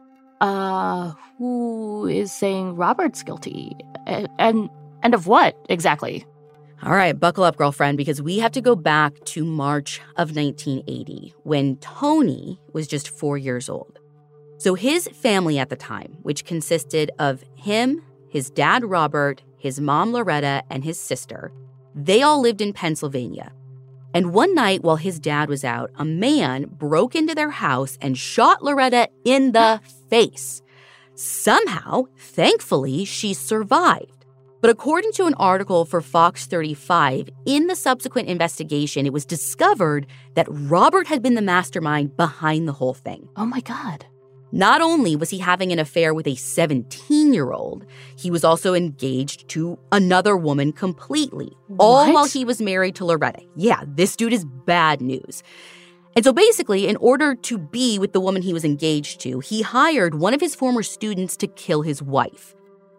Uh, who is saying Robert's guilty? And and of what, exactly? All right, buckle up, girlfriend, because we have to go back to March of nineteen eighty, when Tony was just four years old. So his family at the time, which consisted of him, his dad, Robert, his mom, Loretta, and his sister, they all lived in Pennsylvania. And one night while his dad was out, a man broke into their house and shot Loretta in the face. Somehow, thankfully, she survived. But according to an article for Fox thirty-five, in the subsequent investigation, it was discovered that Robert had been the mastermind behind the whole thing. Oh, my God. Not only was he having an affair with a seventeen-year-old, he was also engaged to another woman completely, all What? while he was married to Loretta. Yeah, this dude is bad news. And so basically, in order to be with the woman he was engaged to, he hired one of his former students to kill his wife.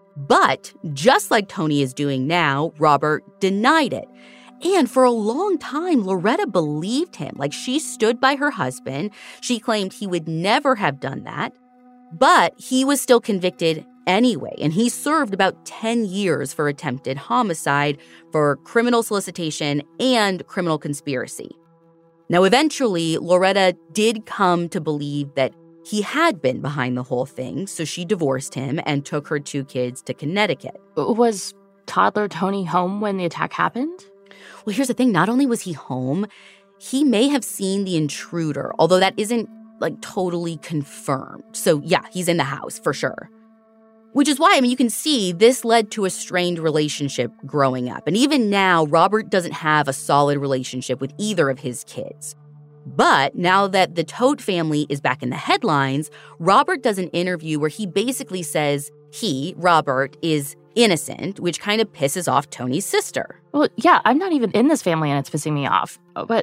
But just like Tony is doing now, Robert denied it. And for a long time, Loretta believed him. Like, she stood by her husband. She claimed he would never have done that. But he was still convicted anyway, and he served about ten years for attempted homicide, for criminal solicitation, and criminal conspiracy. Now, eventually, Loretta did come to believe that he had been behind the whole thing, so she divorced him and took her two kids to Connecticut. Was toddler Tony home when the attack happened? Well, here's the thing. Not only was he home, he may have seen the intruder, although that isn't, like, totally confirmed. So, yeah, he's in the house for sure. Which is why, I mean, you can see this led to a strained relationship growing up. And even now, Robert doesn't have a solid relationship with either of his kids. But now that the Todt family is back in the headlines, Robert does an interview where he basically says he, Robert, is innocent, which kind of pisses off Tony's sister. Well, yeah, I'm not even in this family and it's pissing me off. But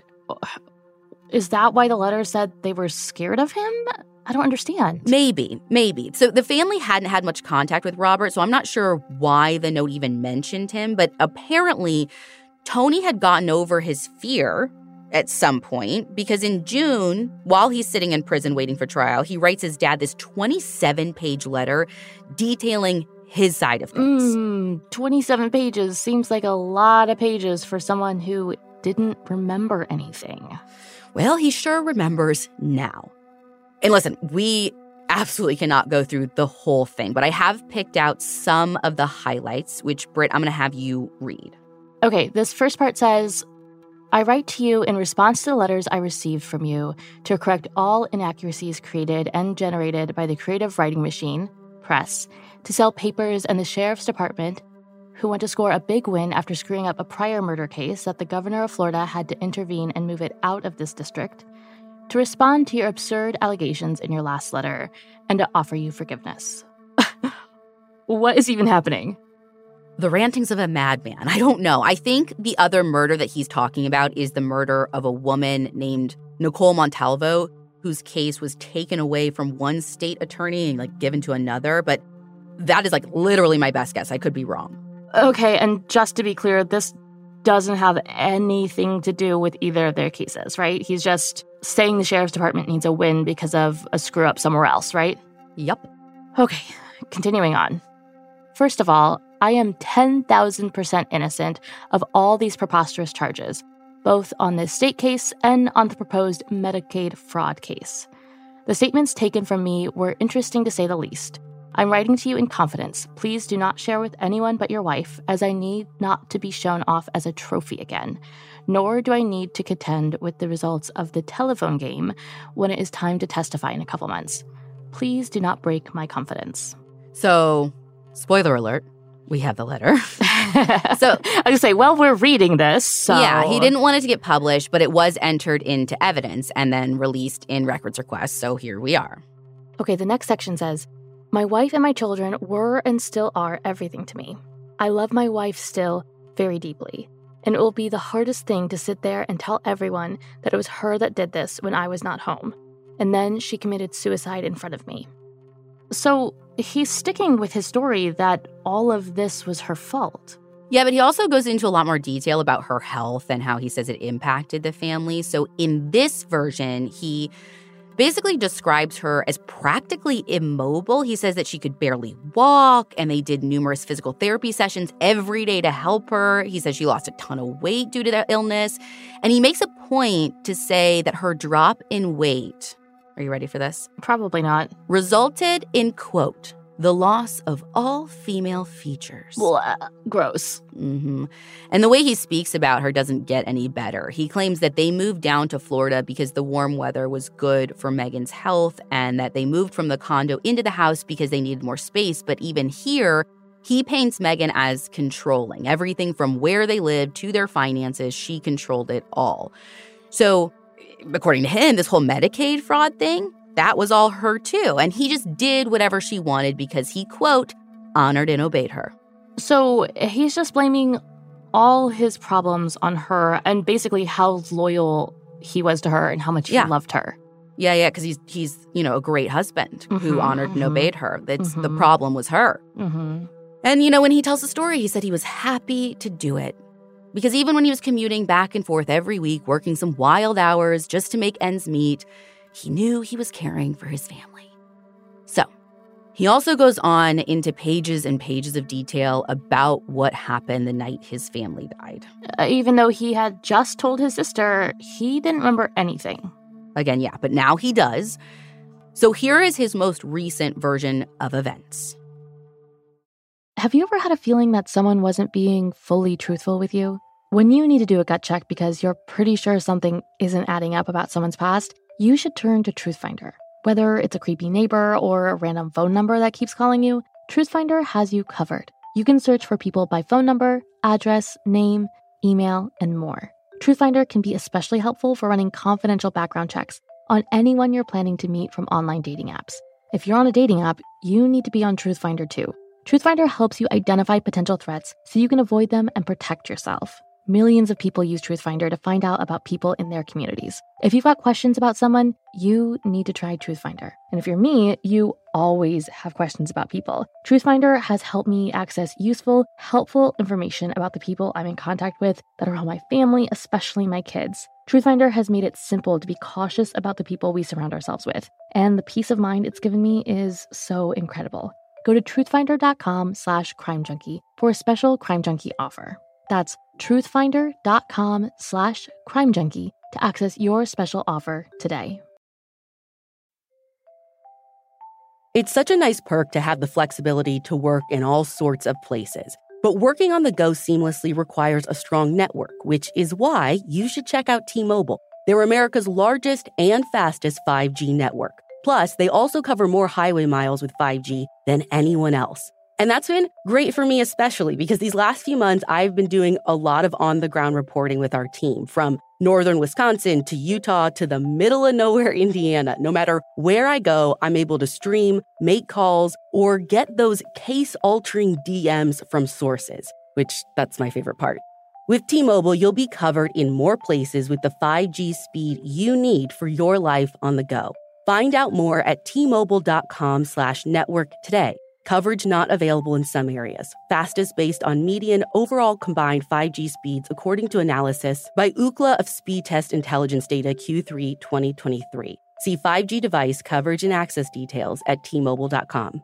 is that why the letter said they were scared of him? I don't understand. Maybe, maybe. So the family hadn't had much contact with Robert, so I'm not sure why the note even mentioned him. But apparently, Tony had gotten over his fear at some point, because in June, while he's sitting in prison waiting for trial, he writes his dad this twenty-seven page letter detailing his side of things. Mm, twenty-seven pages seems like a lot of pages for someone who didn't remember anything. Well, he sure remembers now. And listen, we absolutely cannot go through the whole thing, but I have picked out some of the highlights, which, Britt, I'm going to have you read. Okay, this first part says, I write to you in response to the letters I received from you to correct all inaccuracies created and generated by the creative writing machine, press, to sell papers and the sheriff's department, who want to score a big win after screwing up a prior murder case that the governor of Florida had to intervene and move it out of this district, to respond to your absurd allegations in your last letter, and to offer you forgiveness. What is even happening? The rantings of a madman. I don't know. I think the other murder that he's talking about is the murder of a woman named Nicole Montalvo, whose case was taken away from one state attorney and, like, given to another. But that is, like, literally my best guess. I could be wrong. Okay, and just to be clear, this doesn't have anything to do with either of their cases, right? He's just saying the sheriff's department needs a win because of a screw-up somewhere else, right? Yep. Okay, continuing on. First of all, I am ten thousand percent innocent of all these preposterous charges, both on this state case and on the proposed Medicaid fraud case. The statements taken from me were interesting to say the least. I'm writing to you in confidence. Please do not share with anyone but your wife, as I need not to be shown off as a trophy again, nor do I need to contend with the results of the telephone game when it is time to testify in a couple months. Please do not break my confidence. So, spoiler alert, we have the letter. So I was say, well, we're reading this, so... Yeah, he didn't want it to get published, but it was entered into evidence and then released in records requests, so here we are. Okay, the next section says, my wife and my children were and still are everything to me. I love my wife still very deeply, and it will be the hardest thing to sit there and tell everyone that it was her that did this when I was not home, and then she committed suicide in front of me. So he's sticking with his story that all of this was her fault. Yeah, but he also goes into a lot more detail about her health and how he says it impacted the family. So in this version, he basically describes her as practically immobile. He says that she could barely walk, and they did numerous physical therapy sessions every day to help her. He says she lost a ton of weight due to that illness. And he makes a point to say that her drop in weight, are you ready for this? Probably not. Resulted in, quote, the loss of all female features. Blah, gross. Mm-hmm. And the way he speaks about her doesn't get any better. He claims that they moved down to Florida because the warm weather was good for Megan's health, and that they moved from the condo into the house because they needed more space. But even here, he paints Megan as controlling. Everything from where they lived to their finances, she controlled it all. So, according to him, this whole Medicaid fraud thing, that was all her too. And he just did whatever she wanted because he, quote, honored and obeyed her. So he's just blaming all his problems on her and basically how loyal he was to her and how much yeah. he loved her. Yeah, yeah, because he's, he's, you know, a great husband mm-hmm, who honored mm-hmm. and obeyed her. That's mm-hmm. the problem was her. Mm-hmm. And, you know, when he tells the story, he said he was happy to do it. Because even when he was commuting back and forth every week, working some wild hours just to make ends meet, he knew he was caring for his family. So, he also goes on into pages and pages of detail about what happened the night his family died. Uh, even though he had just told his sister, he didn't remember anything. Again, yeah, but now he does. So here is his most recent version of events. Have you ever had a feeling that someone wasn't being fully truthful with you? When you need to do a gut check because you're pretty sure something isn't adding up about someone's past, you should turn to Truthfinder. Whether it's a creepy neighbor or a random phone number that keeps calling you, Truthfinder has you covered. You can search for people by phone number, address, name, email, and more. Truthfinder can be especially helpful for running confidential background checks on anyone you're planning to meet from online dating apps. If you're on a dating app, you need to be on Truthfinder too. Truthfinder helps you identify potential threats so you can avoid them and protect yourself. Millions of people use Truthfinder to find out about people in their communities. If you've got questions about someone, you need to try Truthfinder. And if you're me, you always have questions about people. Truthfinder has helped me access useful, helpful information about the people I'm in contact with that are all my family, especially my kids. Truthfinder has made it simple to be cautious about the people we surround ourselves with. And the peace of mind it's given me is so incredible. Go to truthfinder.com slash crime junkie for a special Crime Junkie offer. That's truthfinder.com slash crime junkie to access your special offer today. It's such a nice perk to have the flexibility to work in all sorts of places. But working on the go seamlessly requires a strong network, which is why you should check out T-Mobile. They're America's largest and fastest five G network. Plus, they also cover more highway miles with five G than anyone else. And that's been great for me especially because these last few months, I've been doing a lot of on-the-ground reporting with our team, from northern Wisconsin to Utah to the middle of nowhere, Indiana. No matter where I go, I'm able to stream, make calls, or get those case-altering D Ms from sources, which that's my favorite part. With T-Mobile, you'll be covered in more places with the five G speed you need for your life on the go. Find out more at T-Mobile.com slash network today. Coverage not available in some areas. Fastest based on median overall combined five G speeds according to analysis by Ookla of Speed Test Intelligence Data Q three twenty twenty-three. See five G device coverage and access details at T Mobile dot com.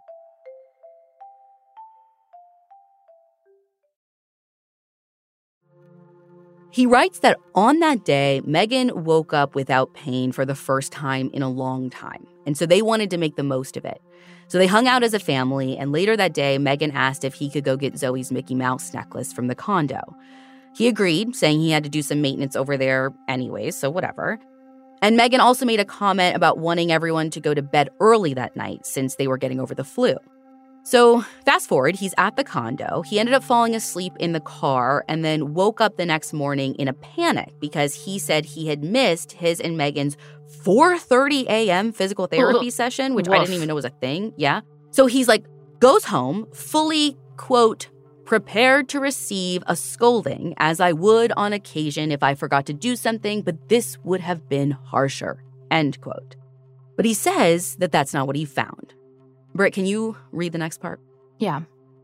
He writes that on that day, Megan woke up without pain for the first time in a long time. And so they wanted to make the most of it. So they hung out as a family, and later that day, Megan asked if he could go get Zoe's Mickey Mouse necklace from the condo. He agreed, saying he had to do some maintenance over there anyways, so whatever. And Megan also made a comment about wanting everyone to go to bed early that night since they were getting over the flu. So fast forward, he's at the condo. He ended up falling asleep in the car and then woke up the next morning in a panic because he said he had missed his and Megan's four thirty a.m. physical therapy session, which Woof. I didn't even know was a thing. Yeah. So he's like, goes home, fully, quote, prepared to receive a scolding as I would on occasion if I forgot to do something, but this would have been harsher, end quote. But he says that that's not what he found. Britt, can you read the next part? Yeah.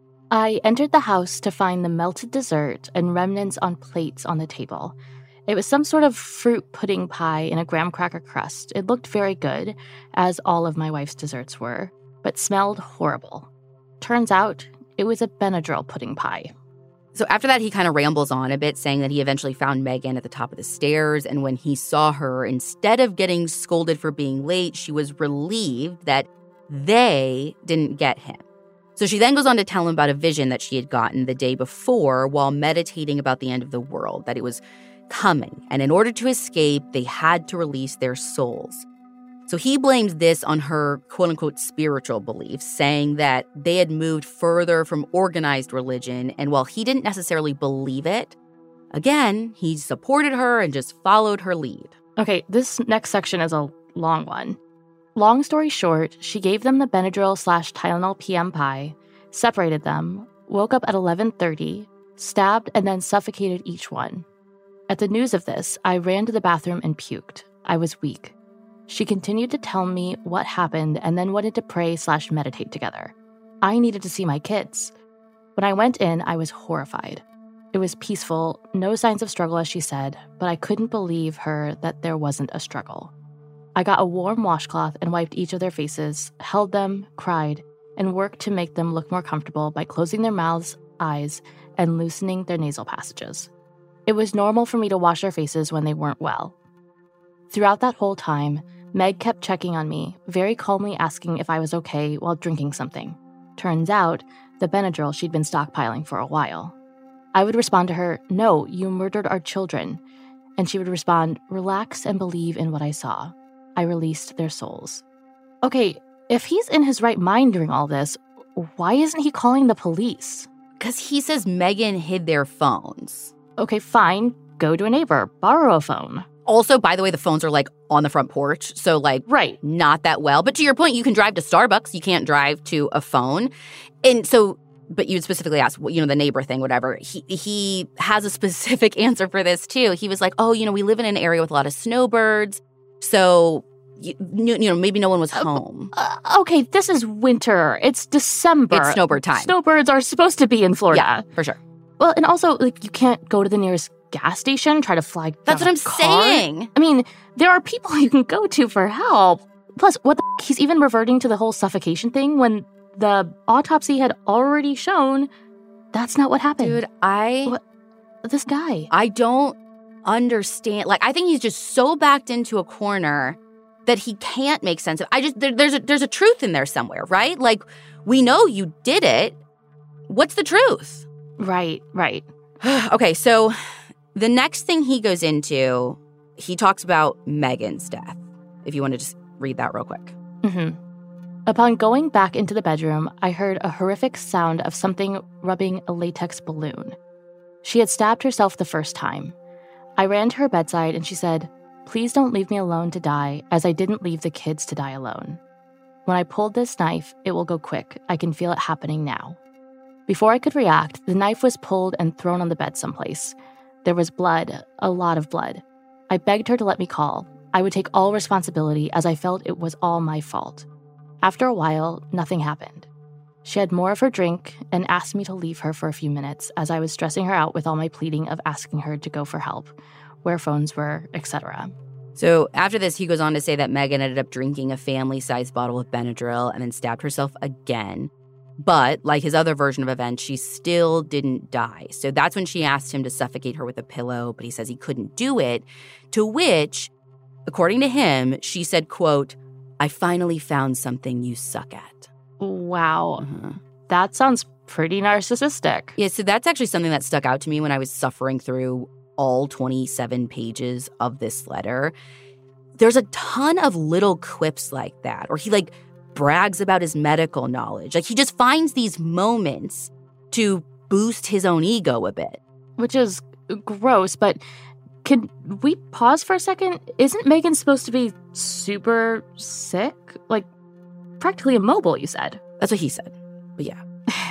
I entered the house to find the melted dessert and remnants on plates on the table. It was some sort of fruit pudding pie in a graham cracker crust. It looked very good, as all of my wife's desserts were, but smelled horrible. Turns out, it was a Benadryl pudding pie. So after that, he kind of rambles on a bit, saying that he eventually found Megan at the top of the stairs, and when he saw her, instead of getting scolded for being late, she was relieved that they didn't get him. So she then goes on to tell him about a vision that she had gotten the day before while meditating about the end of the world, that it was coming, and in order to escape, they had to release their souls. So he blames this on her quote-unquote spiritual beliefs, saying that they had moved further from organized religion, and while he didn't necessarily believe it, again, he supported her and just followed her lead. Okay, this next section is a long one. Long story short, she gave them the Benadryl slash Tylenol P M pie, separated them, woke up at eleven thirty, stabbed, and then suffocated each one. At the news of this, I ran to the bathroom and puked. I was weak. She continued to tell me what happened and then wanted to pray slash meditate together. I needed to see my kids. When I went in, I was horrified. It was peaceful, no signs of struggle, as she said, but I couldn't believe her that there wasn't a struggle. I got a warm washcloth and wiped each of their faces, held them, cried, and worked to make them look more comfortable by closing their mouths, eyes, and loosening their nasal passages. It was normal for me to wash their faces when they weren't well. Throughout that whole time, Meg kept checking on me, very calmly asking if I was okay while drinking something. Turns out, the Benadryl she'd been stockpiling for a while. I would respond to her, "No, you murdered our children." And she would respond, "Relax and believe in what I saw. I released their souls." Okay, if he's in his right mind during all this, why isn't he calling the police? Because he says Megan hid their phones. Okay, fine. Go to a neighbor. Borrow a phone. Also, by the way, the phones are, like, on the front porch, so, like, right. Not that well. But to your point, you can drive to Starbucks. You can't drive to a phone. And so, but you specifically asked, you know, the neighbor thing, whatever. He he has a specific answer for this, too. He was like, oh, you know, we live in an area with a lot of snowbirds, so, you, you know, maybe no one was home. Uh, uh, okay, this is winter. It's December. It's snowbird time. Snowbirds are supposed to be in Florida. Yeah, for sure. Well, and also, like, you can't go to the nearest gas station, try to fly down That's what I'm car. saying. I mean, there are people you can go to for help. Plus, what the f- he's even reverting to the whole suffocation thing when the autopsy had already shown that's not what happened. Dude, I... What? This guy. I don't understand. Like, I think he's just so backed into a corner that he can't make sense of. I just... There, there's, a, there's a truth in there somewhere, right? Like, we know you did it. What's the truth? Right, right. Okay, so... The next thing he goes into, he talks about Megan's death. If you want to just read that real quick. Mm-hmm. Upon going back into the bedroom, I heard a horrific sound of something rubbing a latex balloon. She had stabbed herself the first time. I ran to her bedside and she said, "Please don't leave me alone to die, as I didn't leave the kids to die alone. When I pulled this knife, it will go quick. I can feel it happening now." Before I could react, the knife was pulled and thrown on the bed someplace. There was blood, a lot of blood. I begged her to let me call. I would take all responsibility as I felt it was all my fault. After a while, nothing happened. She had more of her drink and asked me to leave her for a few minutes as I was stressing her out with all my pleading of asking her to go for help, where phones were, et cetera. So after this, he goes on to say that Megan ended up drinking a family-sized bottle of Benadryl and then stabbed herself again. But, like his other version of events, she still didn't die. So that's when she asked him to suffocate her with a pillow, but he says he couldn't do it. To which, according to him, she said, quote, "I finally found something you suck at." Wow. Uh-huh. That sounds pretty narcissistic. Yeah, so that's actually something that stuck out to me when I was suffering through all twenty-seven pages of this letter. There's a ton of little quips like that, or he, like, brags about his medical knowledge. Like, he just finds these moments to boost his own ego a bit. Which is gross, but can we pause for a second? Isn't Megan supposed to be super sick? Like, practically immobile, you said. That's what he said. But yeah.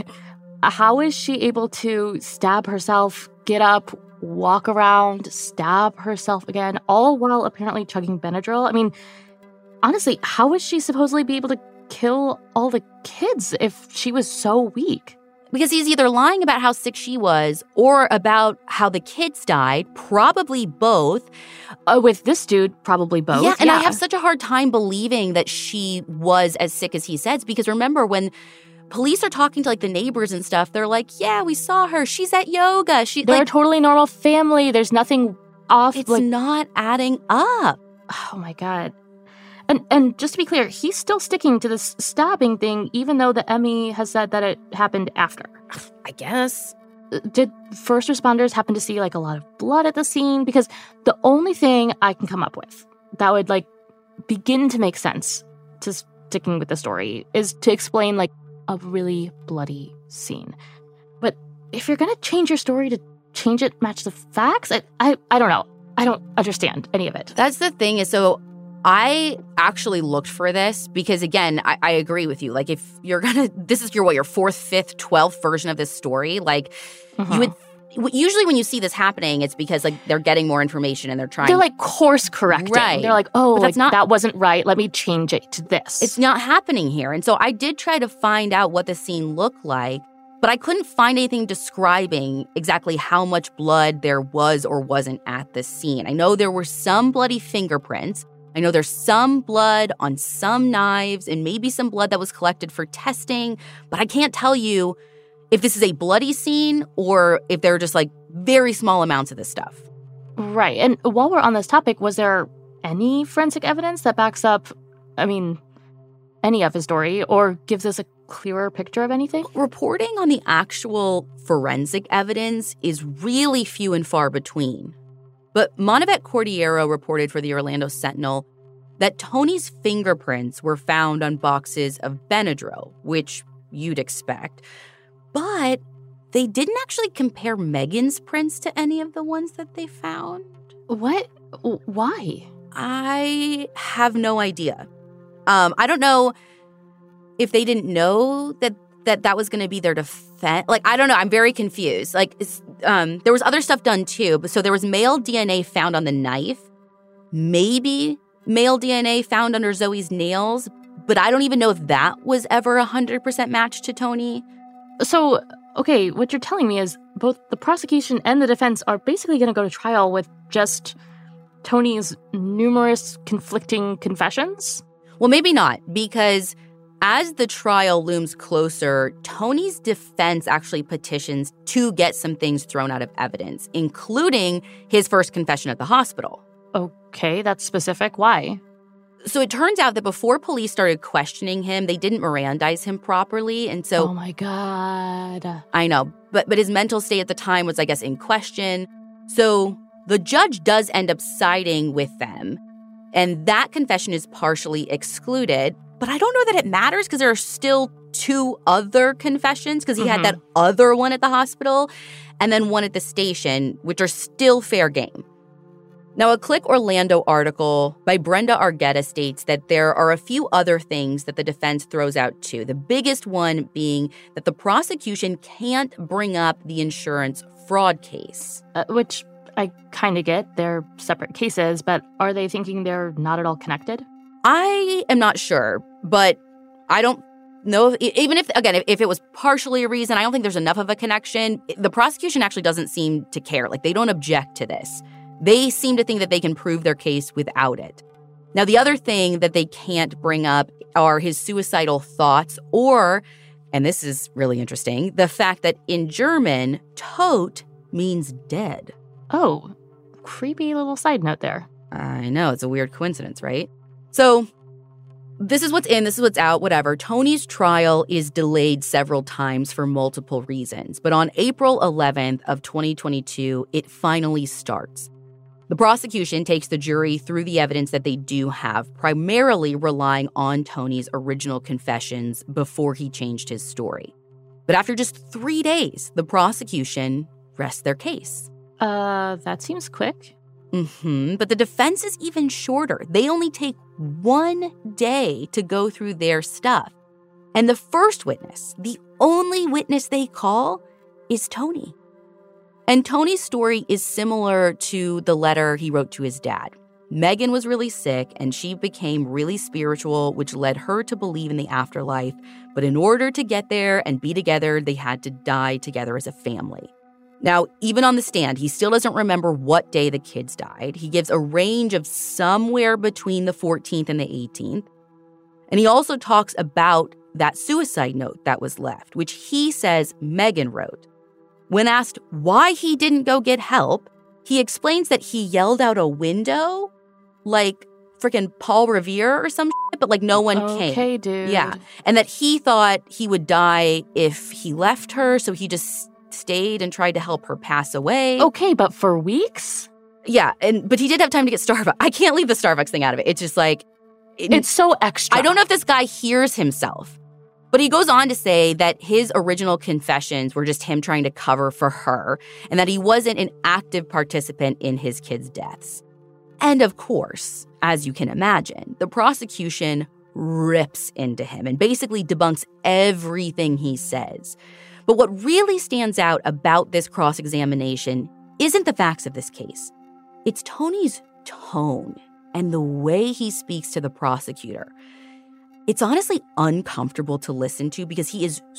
How is she able to stab herself, get up, walk around, stab herself again, all while apparently chugging Benadryl? I mean, honestly, how would she supposedly be able to kill all the kids if she was so weak? Because he's either lying about how sick she was or about how the kids died, probably both. Uh, with this dude, probably both. Yeah, and yeah. I have such a hard time believing that she was as sick as he says, because remember, when police are talking to, like, the neighbors and stuff, they're like, yeah, we saw her. She's at yoga. She, They're like, a totally normal family. There's nothing off. It's like, not adding up. Oh, my God. And and just to be clear, he's still sticking to this stabbing thing, even though the Emmy has said that it happened after. I guess. Did first responders happen to see, like, a lot of blood at the scene? Because the only thing I can come up with that would, like, begin to make sense to sticking with the story is to explain, like, a really bloody scene. But if you're going to change your story to change it, match the facts, I, I, I don't know. I don't understand any of it. That's the thing is, so I actually looked for this because, again, I, I agree with you. Like, if you're going to, this is your, what, your fourth, fifth, twelfth version of this story, like, uh-huh. you would, usually when you see this happening, it's because, like, they're getting more information and they're trying. They're, like, course correcting. Right. They're like, oh, but that's like, not, that wasn't right. Let me change it to this. It's not happening here. And so I did try to find out what the scene looked like, but I couldn't find anything describing exactly how much blood there was or wasn't at the scene. I know there were some bloody fingerprints. I know there's some blood on some knives and maybe some blood that was collected for testing, but I can't tell you if this is a bloody scene or if there are just, like, very small amounts of this stuff. Right. And while we're on this topic, was there any forensic evidence that backs up, I mean, any of his story or gives us a clearer picture of anything? Reporting on the actual forensic evidence is really few and far between. But Montevet Cordiero reported for the Orlando Sentinel that Tony's fingerprints were found on boxes of Benadryl, which you'd expect. But they didn't actually compare Megan's prints to any of the ones that they found. What? Why? I have no idea. Um, I don't know if they didn't know that that, that was going to be their defense. Like, I don't know. I'm very confused. Like, it's, um, there was other stuff done, too. But so there was male D N A found on the knife. Maybe male D N A found under Zoe's nails. But I don't even know if that was ever one hundred percent matched to Tony. So, okay, what you're telling me is both the prosecution and the defense are basically going to go to trial with just Tony's numerous conflicting confessions? Well, maybe not, because as the trial looms closer, Tony's defense actually petitions to get some things thrown out of evidence, including his first confession at the hospital. Okay, that's specific. Why? So it turns out that before police started questioning him, they didn't Mirandize him properly, and so... Oh, my God. I know, but but his mental state at the time was, I guess, in question. So the judge does end up siding with them, and that confession is partially excluded. But I don't know that it matters because there are still two other confessions because he mm-hmm. had that other one at the hospital and then one at the station, which are still fair game. Now, a Click Orlando article by Brenda Argueta states that there are a few other things that the defense throws out, too. The biggest one being that the prosecution can't bring up the insurance fraud case. Uh, which I kind of get. They're separate cases, but are they thinking they're not at all connected? I am not sure, but I don't know. If, even if, again, if, if it was partially a reason, I don't think there's enough of a connection. The prosecution actually doesn't seem to care. Like, they don't object to this. They seem to think that they can prove their case without it. Now, the other thing that they can't bring up are his suicidal thoughts or, and this is really interesting, the fact that in German, tot means dead. Oh, creepy little side note there. I know. It's a weird coincidence, right? So this is what's in, this is what's out, whatever. Tony's trial is delayed several times for multiple reasons. But on April eleventh of twenty twenty-two, it finally starts. The prosecution takes the jury through the evidence that they do have, primarily relying on Tony's original confessions before he changed his story. But after just three days, the prosecution rests their case. Uh, that seems quick. Mm-hmm. But the defense is even shorter. They only take one day to go through their stuff. And the first witness, the only witness they call, is Tony. And Tony's story is similar to the letter he wrote to his dad. Megan was really sick, and she became really spiritual, which led her to believe in the afterlife. But in order to get there and be together, they had to die together as a family. Now, even on the stand, he still doesn't remember what day the kids died. He gives a range of somewhere between the fourteenth and the eighteenth. And he also talks about that suicide note that was left, which he says Megan wrote. When asked why he didn't go get help, he explains that he yelled out a window like freaking Paul Revere or some shit, but like no one okay, came. Okay, dude. Yeah. And that he thought he would die if he left her, so he just stayed and tried to help her pass away. Okay, but for weeks? Yeah, and but he did have time to get Starbucks. I can't leave the Starbucks thing out of it. It's just like... It, it's so extra. I don't know if this guy hears himself. But he goes on to say that his original confessions were just him trying to cover for her and that he wasn't an active participant in his kids' deaths. And of course, as you can imagine, the prosecution rips into him and basically debunks everything he says. But what really stands out about this cross-examination isn't the facts of this case. It's Tony's tone and the way he speaks to the prosecutor. It's honestly uncomfortable to listen to because he is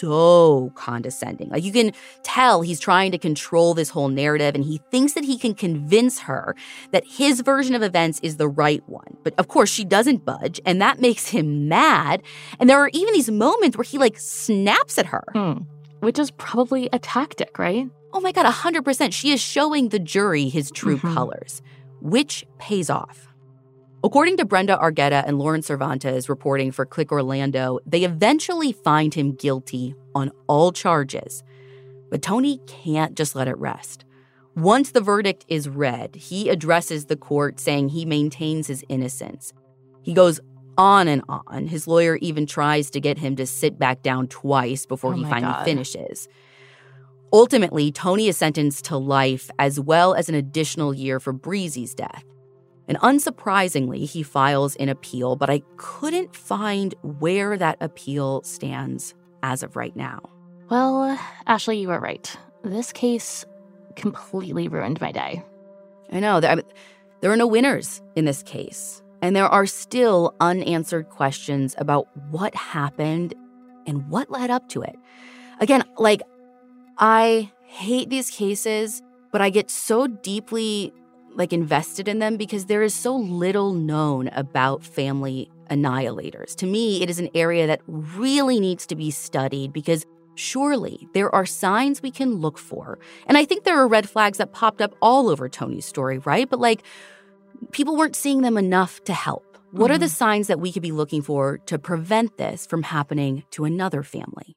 so condescending. Like, you can tell he's trying to control this whole narrative, and he thinks that he can convince her that his version of events is the right one. But of course, she doesn't budge, and that makes him mad. And there are even these moments where he, like, snaps at her. Hmm. Which is probably a tactic, right? Oh my God, one hundred percent. She is showing the jury his true mm-hmm. colors, which pays off. According to Brenda Argueta and Lauren Cervantes reporting for Click Orlando, they eventually find him guilty on all charges. But Tony can't just let it rest. Once the verdict is read, he addresses the court saying he maintains his innocence. He goes on and on. His lawyer even tries to get him to sit back down twice before oh he finally God. finishes. Ultimately, Tony is sentenced to life as well as an additional year for Breezy's death. And unsurprisingly, he files an appeal, but I couldn't find where that appeal stands as of right now. Well, Ashley, you were right. This case completely ruined my day. I know. There, there are no winners in this case. And there are still unanswered questions about what happened and what led up to it. Again, like, I hate these cases, but I get so deeply, like, invested in them because there is so little known about family annihilators. To me, it is an area that really needs to be studied because surely there are signs we can look for. And I think there are red flags that popped up all over Tony's story, right? But, like, people weren't seeing them enough to help. What mm-hmm. are the signs that we could be looking for to prevent this from happening to another family?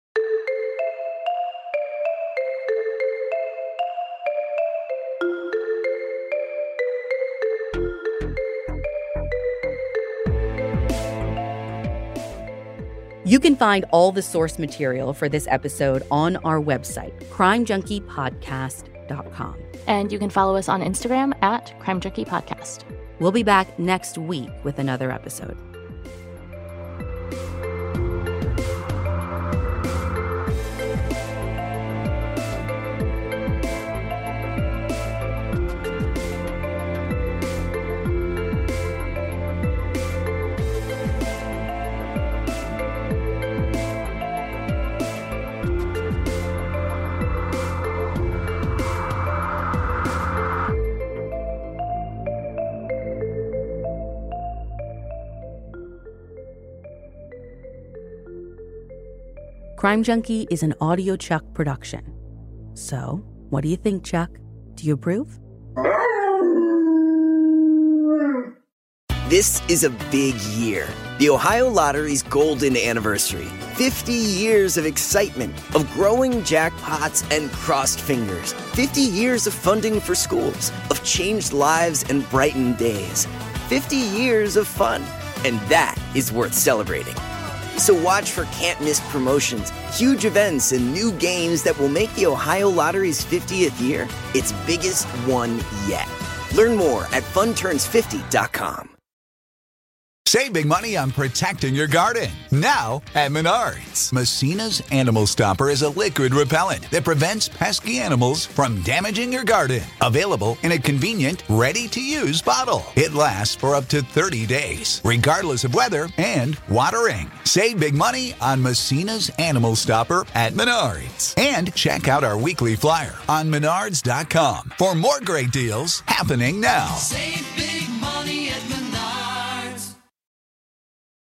You can find all the source material for this episode on our website, crime junkie podcast dot com. And you can follow us on Instagram at Crime Junkie Podcast. We'll be back next week with another episode. Crime Junkie is an Audio Chuck production. So, what do you think, Chuck? Do you approve? This is a big year. The Ohio Lottery's golden anniversary. fifty years of excitement, of growing jackpots and crossed fingers. fifty years of funding for schools, of changed lives and brightened days. fifty years of fun. And that is worth celebrating. So watch for can't-miss promotions, huge events, and new games that will make the Ohio Lottery's fiftieth year its biggest one yet. Learn more at fun turns fifty dot com. Save big money on protecting your garden. Now at Menards. Messina's Animal Stopper is a liquid repellent that prevents pesky animals from damaging your garden. Available in a convenient, ready-to-use bottle. It lasts for up to thirty days, regardless of weather and watering. Save big money on Messina's Animal Stopper at Menards. And check out our weekly flyer on menards dot com for more great deals happening now. Save big